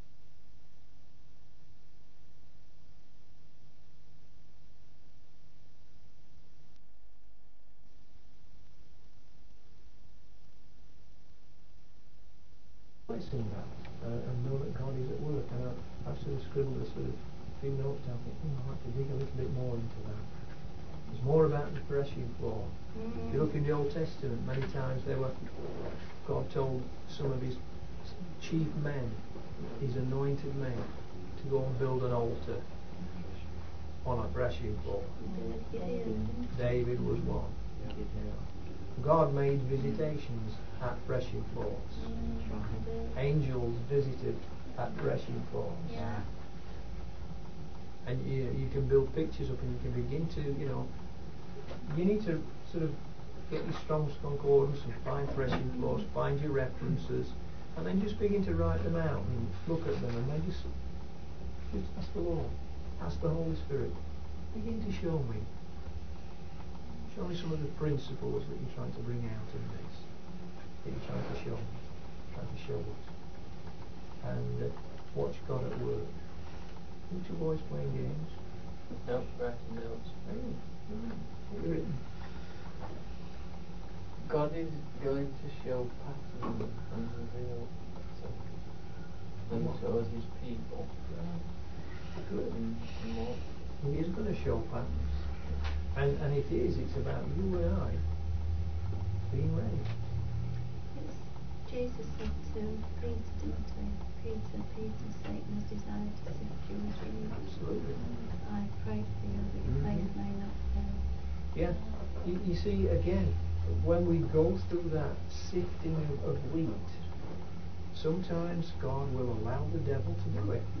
Speaker 2: In that and know that God is at work, and I've sort of scribbled a few notes down, thinking I'd like to dig a little bit more into that. There's more about the threshing floor. If you look in the Old Testament, many times God told some of His chief men, His anointed men, to go and build an altar on a threshing floor. David was one. God made visitations at threshing floors. Angels visited at threshing floors. And you can build pictures up, and you can begin to, you need to sort of get your Strong's Concordance and find threshing floors, find your references, and then just begin to write them out and look at them, and then just ask the Lord, ask the Holy Spirit, begin to show me some of the principles that you're trying to bring out in this, that you're trying to show me, trying to show us. And watch God at work. Aren't you boys playing games?
Speaker 5: No, writing notes.
Speaker 2: Hey, what have you written?
Speaker 5: God is going to show patterns and reveal patterns. He shows His people.
Speaker 2: Good.
Speaker 5: And more.
Speaker 2: He is going to show patterns. And it's about you and I being ready.
Speaker 4: Jesus said to Peter, didn't he? Peter, Satan has desired to sift you as wheat.
Speaker 2: Absolutely.
Speaker 4: I prayed for you that your faith may not fail.
Speaker 2: Yeah. You see, again, when we go through that sifting of wheat, sometimes God will allow the devil to do it.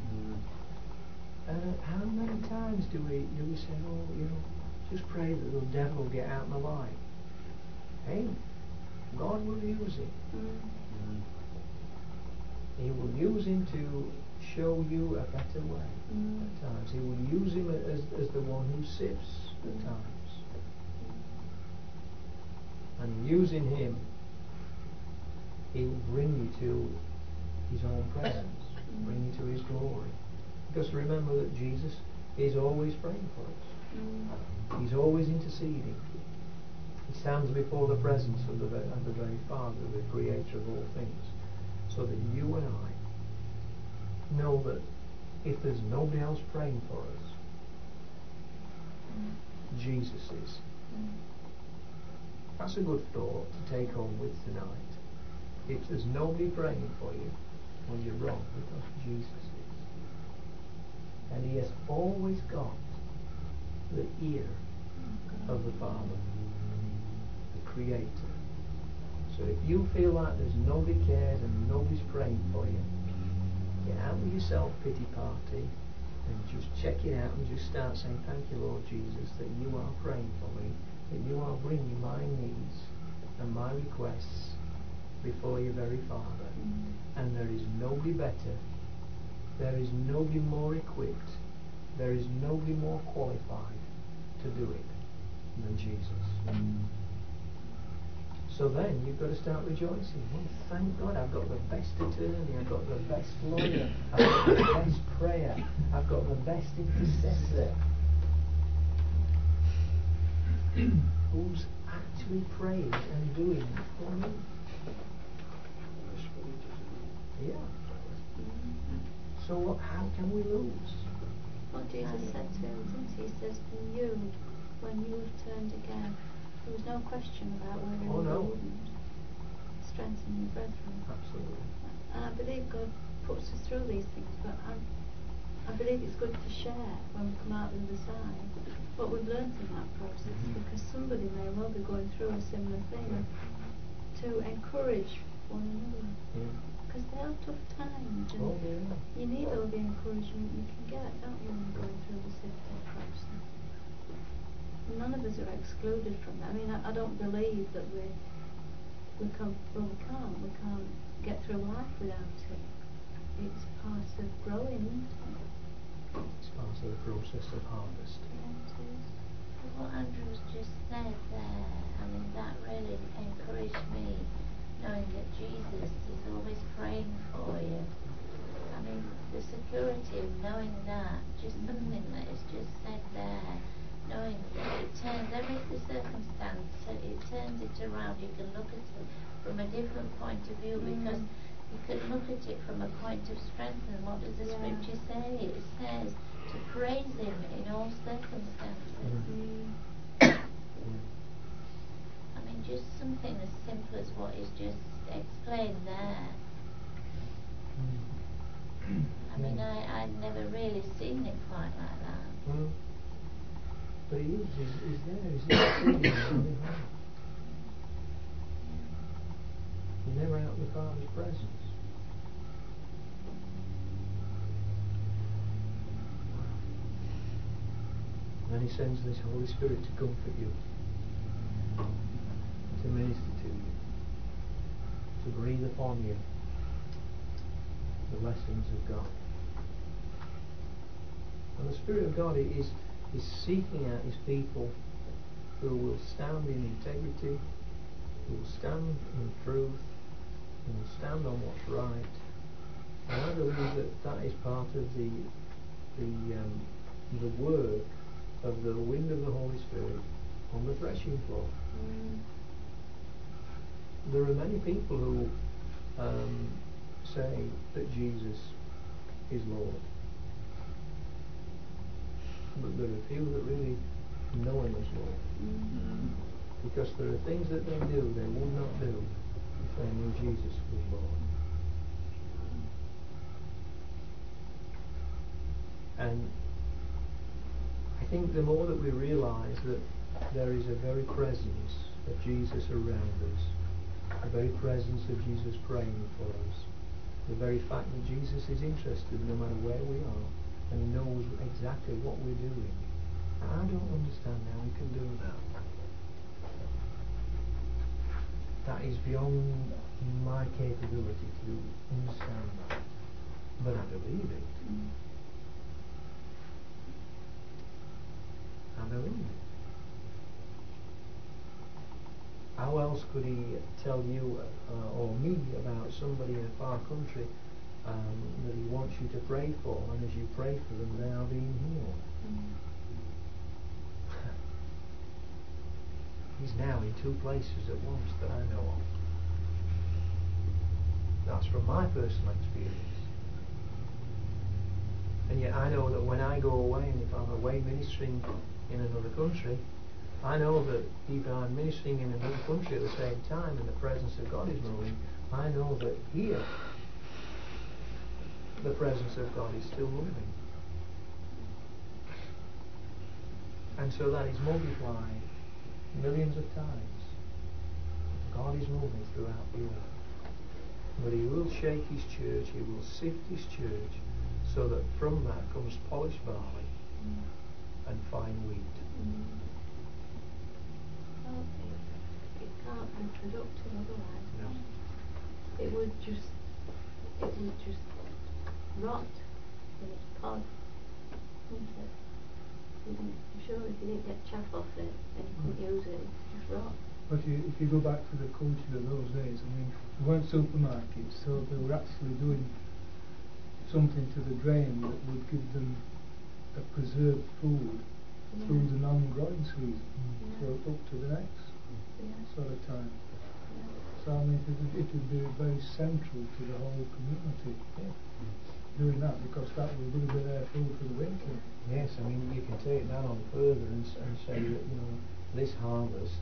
Speaker 2: And how many times do we say, just pray that the devil will get out of my life? Hey, God will use him. He will use him to show you a better way at times. He will use him as the one who sifts at times. And in using him, he'll bring you to his own presence, bring you to his glory. Because remember that Jesus is always praying for us. He's always interceding. He stands before the presence of the very Father, the Creator of all things, so that you and I know that if there's nobody else praying for us, Jesus is. That's a good thought to take home with tonight. If there's nobody praying for you, well, you're wrong, because Jesus is. And he has always got the ear of the Father, the Creator. So if you feel like there's nobody cares and nobody's praying for you, get out of your self-pity party and just check it out and just start saying, thank you, Lord Jesus, that you are praying for me, that you are bringing my needs and my requests before your very Father. And there is nobody better, there is nobody more equipped, there is nobody more qualified to do it than Jesus. So then you've got to start rejoicing. Well, thank God, I've got the best attorney, I've got the best lawyer, I've got the best prayer, I've got the best intercessor who's actually praying and doing it for me. Yeah. So how can we lose?
Speaker 4: Well, Jesus said to him, didn't he? He says, and you, when you have turned again, there was no question about whether you wouldn't strengthen your brethren.
Speaker 2: Absolutely.
Speaker 4: And I believe God puts us through these things, but I believe it's good to share when we come out the other side what we've learned in that process, because somebody may well be going through a similar thing, to encourage one another. Because they are tough times, and you need all the encouragement you can get, don't you, when you're going through the sick-bed process. None of us are excluded from that. I mean, I don't believe that we can't get through life without it. It's part of growing, isn't it?
Speaker 2: It's part of the process of harvest.
Speaker 4: Yeah, it is.
Speaker 6: What Andrew's just said there, I mean, that really encouraged me, knowing that Jesus is always praying for you. I mean, the security of knowing that, just something that is just said there, knowing that it turns every circumstance, it turns it around. You can look at it from a different point of view, because you can look at it from a point of strength. And what does the scripture say? It says to praise him in all circumstances. I mean, just something as simple as what is just explained there. I mean, I'd never really seen it quite like that.
Speaker 2: But he is, he's there, he's there. He's never out of the Father's presence. And he sends this Holy Spirit to comfort you, to minister to you, to breathe upon you the blessings of God. And the Spirit of God is seeking out his people who will stand in integrity, who will stand in truth, who will stand on what's right. And I believe that is part of the work of the wind of the Holy Spirit on the threshing floor. There are many people who say that Jesus is Lord, but there are few that really know him as Lord, because there are things that they do they would not do if they knew Jesus was Lord. And I think the more that we realise that there is a very presence of Jesus around us, the very presence of Jesus praying for us, the very fact that Jesus is interested no matter where we are, and he knows exactly what we're doing. And I don't understand how he can do that. That is beyond my capability to understand that. But I believe it. I believe it. How else could he tell you or me about somebody in a far country that he wants you to pray for, and as you pray for them, they are being healed? He's now in 2 places at once that I know of. That's from my personal experience. And yet I know that when I go away, and if I'm away ministering in another country, I know that if I'm ministering in another country at the same time and the presence of God is moving, I know that here the presence of God is still moving. And so that is multiplied millions of times. God is moving throughout the earth. But he will shake his church, he will sift his church, so that from that comes polished barley and fine wheat.
Speaker 4: Well, it can't be productive otherwise.
Speaker 2: No.
Speaker 4: It would just rot in its pod, wouldn't it? I'm sure if you didn't get chaff off it and you couldn't use it, it'd just rot.
Speaker 7: But if you go back to the culture of those days, I mean, there weren't supermarkets, so they were actually doing something to the grain that would give them a preserved food through the non-growing season, so up to the next sort of time. So I mean, it would be very central to the whole community doing that, because that would be their food for the winter.
Speaker 2: Yes, I mean, you can take that on further and say that, this harvest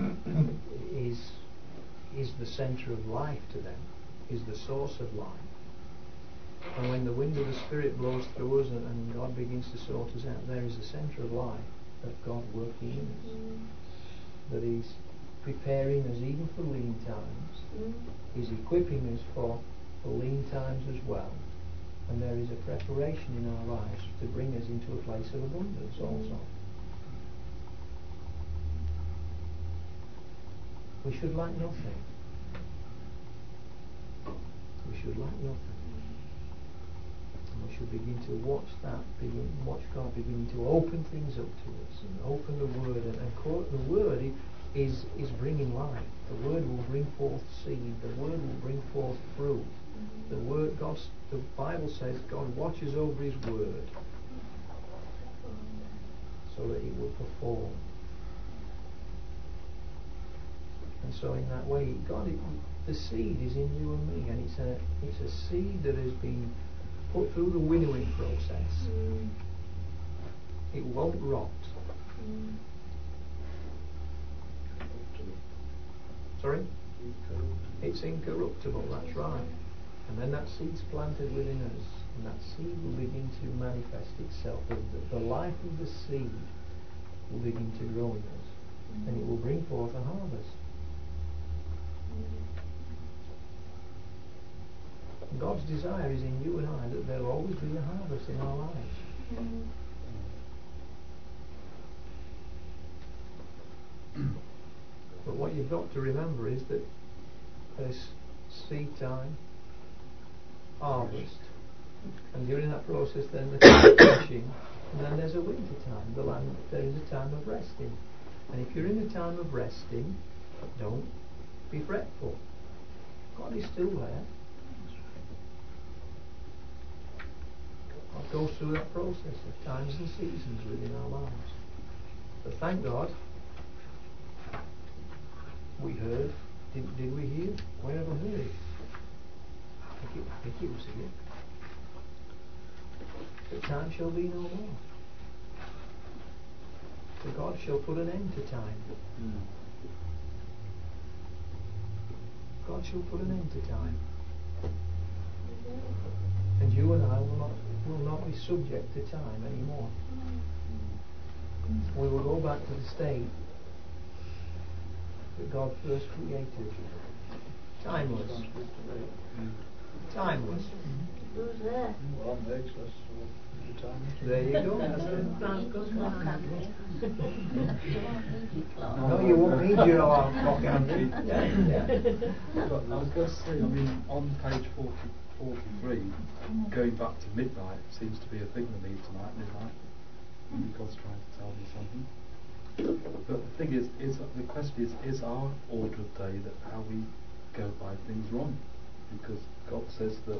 Speaker 2: is the centre of life to them, is the source of life. And when the wind of the Spirit blows through us and God begins to sort us out, there is the centre of life of God working in us. That He's preparing us even for lean times. He's equipping us for lean times as well. And there is a preparation in our lives to bring us into a place of abundance also. We should lack nothing. We should lack nothing. And we should begin to watch God beginning to open things up to us and open the Word. And the Word is bringing life. The Word will bring forth seed. The Word will bring forth fruit. The Bible says God watches over His Word so that it will perform. And so in that way, the seed is in you and me, and it's a seed that has been put through the winnowing process. It won't rot. Sorry? It's incorruptible, that's right. And then that seed's planted within us, and that seed will begin to manifest itself. The life of the seed will begin to grow in us, and it will bring forth a harvest. God's desire is in you and I that there will always be a harvest in our lives. But what you've got to remember is that there's seed time, harvest, and during that process then the threshing, and then there's a winter time. There is a time of resting. And if you're in a time of resting, don't be fretful. God is still there. God goes through that process of times and seasons within our lives. But thank God, we heard. Did we hear? Where have I heard it? I think it was here. The time shall be no more. For God shall put an end to time. God shall put an end to time. And you and I will not be subject to time anymore. We will go back to the state that God first created. Timeless. Timeless.
Speaker 4: Who's there?
Speaker 3: Well, I'm ageless, so the time is.
Speaker 2: There you go.
Speaker 6: Good luck, Andy.
Speaker 2: No, you won't need your alarm clock, Andy. Yeah.
Speaker 8: But I was going to say, I mean, on page 43, going back to midnight seems to be a thing with me tonight, midnight. Maybe God's trying to tell me something. But the thing is the question is our order of day that how we go by things wrong? Because God says that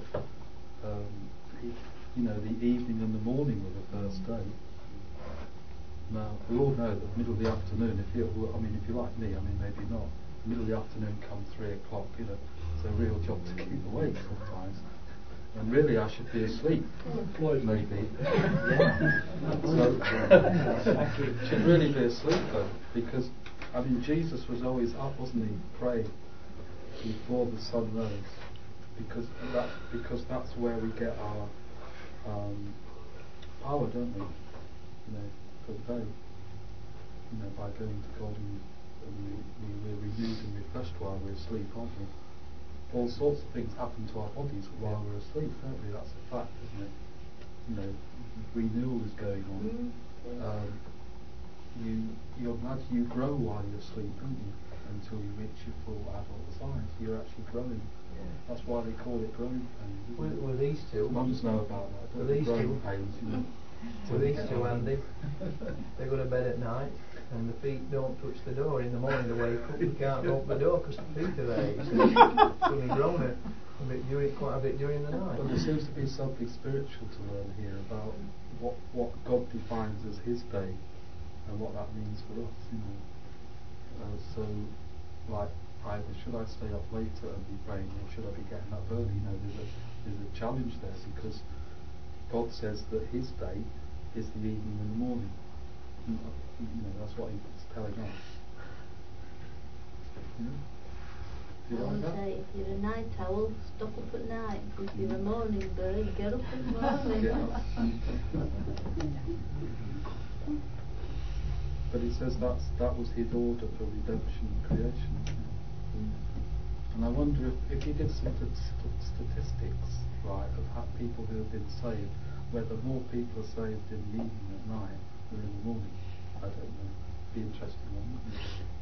Speaker 8: the evening and the morning were the first day. Now we all know that the middle of the afternoon, if you're like me, maybe not. The middle of the afternoon come 3 o'clock, it's a real job to keep awake sometimes. And really I should be asleep, maybe. So should really be asleep though, because Jesus was always up, wasn't he, praying before the sun rose, because that's where we get our power, don't we? For the day. By going to God and we're renewed and refreshed while we're asleep, aren't we? All sorts of things happen to our bodies while we're asleep, don't we? That's a fact, isn't it? Renewal is going on. You grow while you're asleep, don't you? Until you reach your full adult size, you're actually growing. Yeah. That's why they call it growing pains.
Speaker 2: With these two,
Speaker 8: mums know about that.
Speaker 2: With these
Speaker 8: growing
Speaker 2: two,
Speaker 8: pains,
Speaker 2: With these two, Andy, they go to bed at night, and the feet don't touch the door. In the morning, they wake up, you can't open the door because the feet are there. It's only grown quite a bit during the night.
Speaker 8: But there seems to be something spiritual to learn here about what God defines as His day, and what that means for us. So, like, either should I stay up later and be praying, or should I be getting up early? There's a challenge there, because God says that His day is the evening and the morning. That's what He's telling us.
Speaker 4: I would say if you're a night owl, stop up at night. If you're a morning bird, get up in the morning.
Speaker 8: But it says that was His order for redemption and creation. And I wonder if you did some statistics, right, of how people who have been saved, whether more people are saved in the evening at night than in the morning. I don't know. Be interesting one, wouldn't it?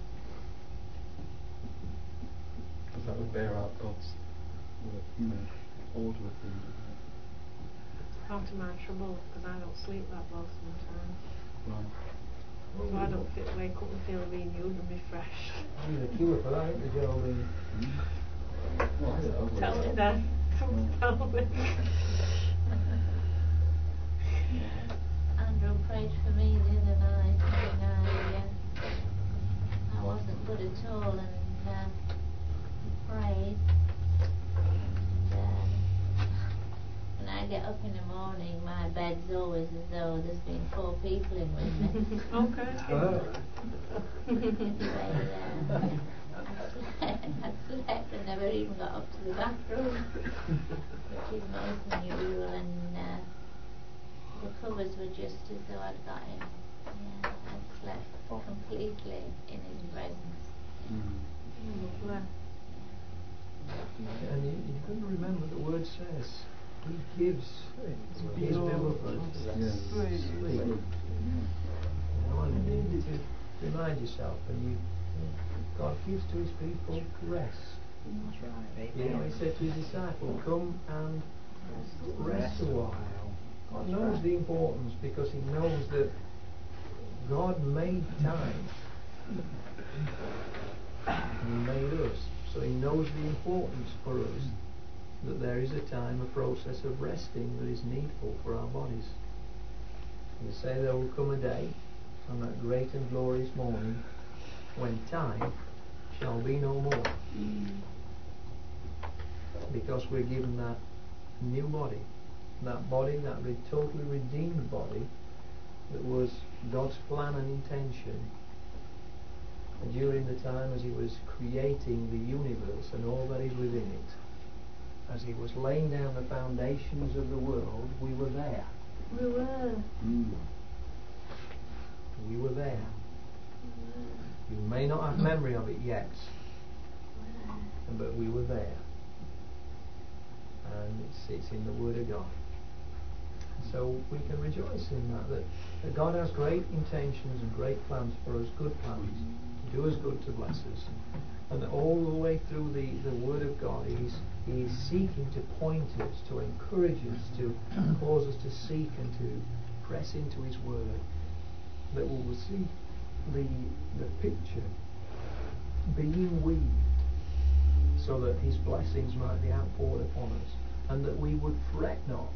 Speaker 8: Because that would bear out God's order of things.
Speaker 9: Part of my trouble, because I don't sleep that well sometimes.
Speaker 8: Right.
Speaker 9: So I don't wake up and feel renewed and refreshed.
Speaker 2: There's a cure for that, isn't there, Geraldine?
Speaker 9: Tell me then. Tell me.
Speaker 6: Andrew prayed for me the other night, and I wasn't good at all, and he prayed, and when I get up in the morning, my bed's always as though there's been 4 people in with me.
Speaker 9: Okay.
Speaker 6: I slept and never even got up to the bathroom, which is most unusual, and the covers were just as though I'd got in. Yeah, I'd slept completely in His presence.
Speaker 2: And you've got to remember the Word says He gives His beloved sleep. And you need to remind yourself, and God gives to His people rest.
Speaker 10: That's right.
Speaker 2: He said to His disciples, "Come and rest a while." God knows the importance, because He knows that God made time. He made us. So He knows the importance for us that there is a time, a process of resting that is needful for our bodies. He say there will come a day, on that great and glorious morning, when time shall be no more. Because we're given that new body, that totally redeemed body that was God's plan and intention during the time as He was creating the universe and all that is within it. As He was laying down the foundations of the world, we were there.
Speaker 4: We were.
Speaker 2: We were there. You may not have memory of it yet, but we were there. And it's in the Word of God. So we can rejoice in that God has great intentions and great plans for us, good plans, to do us good, to bless us. And all the way through the Word of God, He is seeking to point us, to encourage us, to cause us to seek and to press into His Word, that we will see the picture being weaved so that His blessings might be outpoured upon us, and that we would fret not.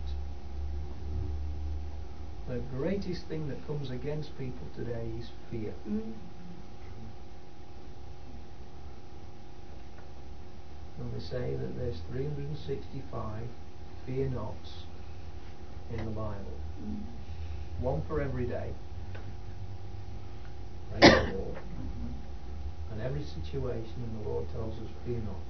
Speaker 2: The greatest thing that comes against people today is fear. And we say that there's 365 fear nots in the Bible. One for every day. Praise the Lord. And every situation, and the Lord tells us, fear not.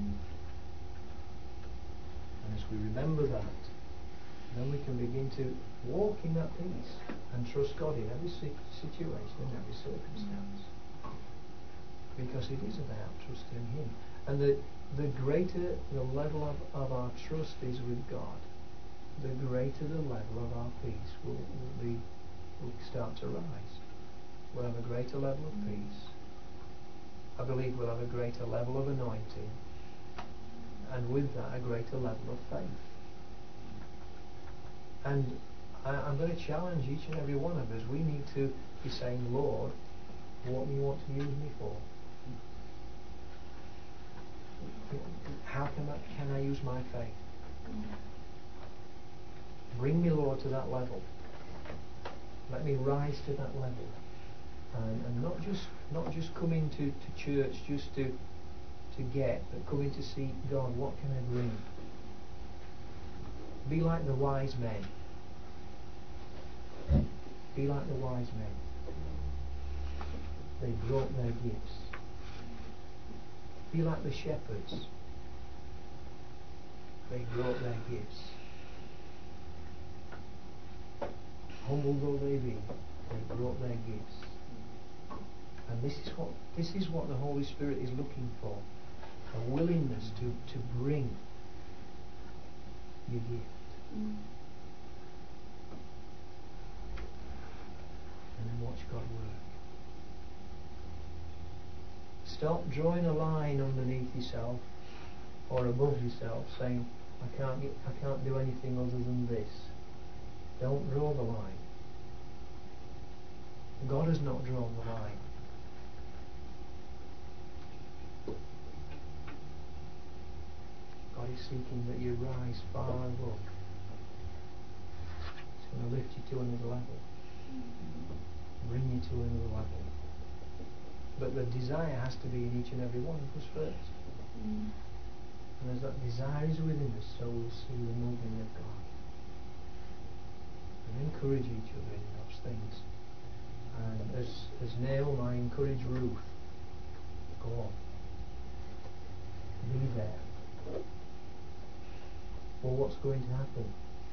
Speaker 2: And as we remember that, then we can begin to walk in that peace and trust God in every situation and every circumstance. Because it is about trusting Him. And the greater the level of our trust is with God, the greater the level of our peace will start to rise. We'll have a greater level of peace. I believe we'll have a greater level of anointing, and with that a greater level of faith. And I'm going to challenge each and every one of us. We need to be saying, Lord, what do you want to use me for? How can I use my faith? Bring me, Lord, to that level. Let me rise to that level. And not just coming to church just to get, but coming to see, God, what can I bring? Be like the wise men. Be like the wise men. They brought their gifts. Be like the shepherds. They brought their gifts. Humble though they be, they brought their gifts. And this is what the Holy Spirit is looking for. A willingness to bring your gift. And then watch God work. Stop drawing a line underneath yourself or above yourself, saying, I can't do anything other than this. Don't draw the line. God has not drawn the line. God is seeking that you rise far above. He's going to lift you to another level. Bring you to another level. But the desire has to be in each and every one of us first. And as that desire is within us, so we'll see the moving of God. And encourage each other in those things. And as Naomi, I encourage Ruth. Go on. Be there. Well, what's going to happen?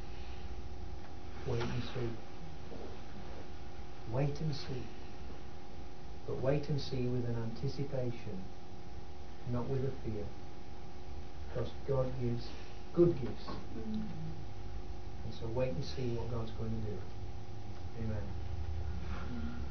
Speaker 2: Wait and see. Wait and see. But wait and see with an anticipation, not with a fear. Because God gives good gifts. And so wait and see what God's going to do. Amen.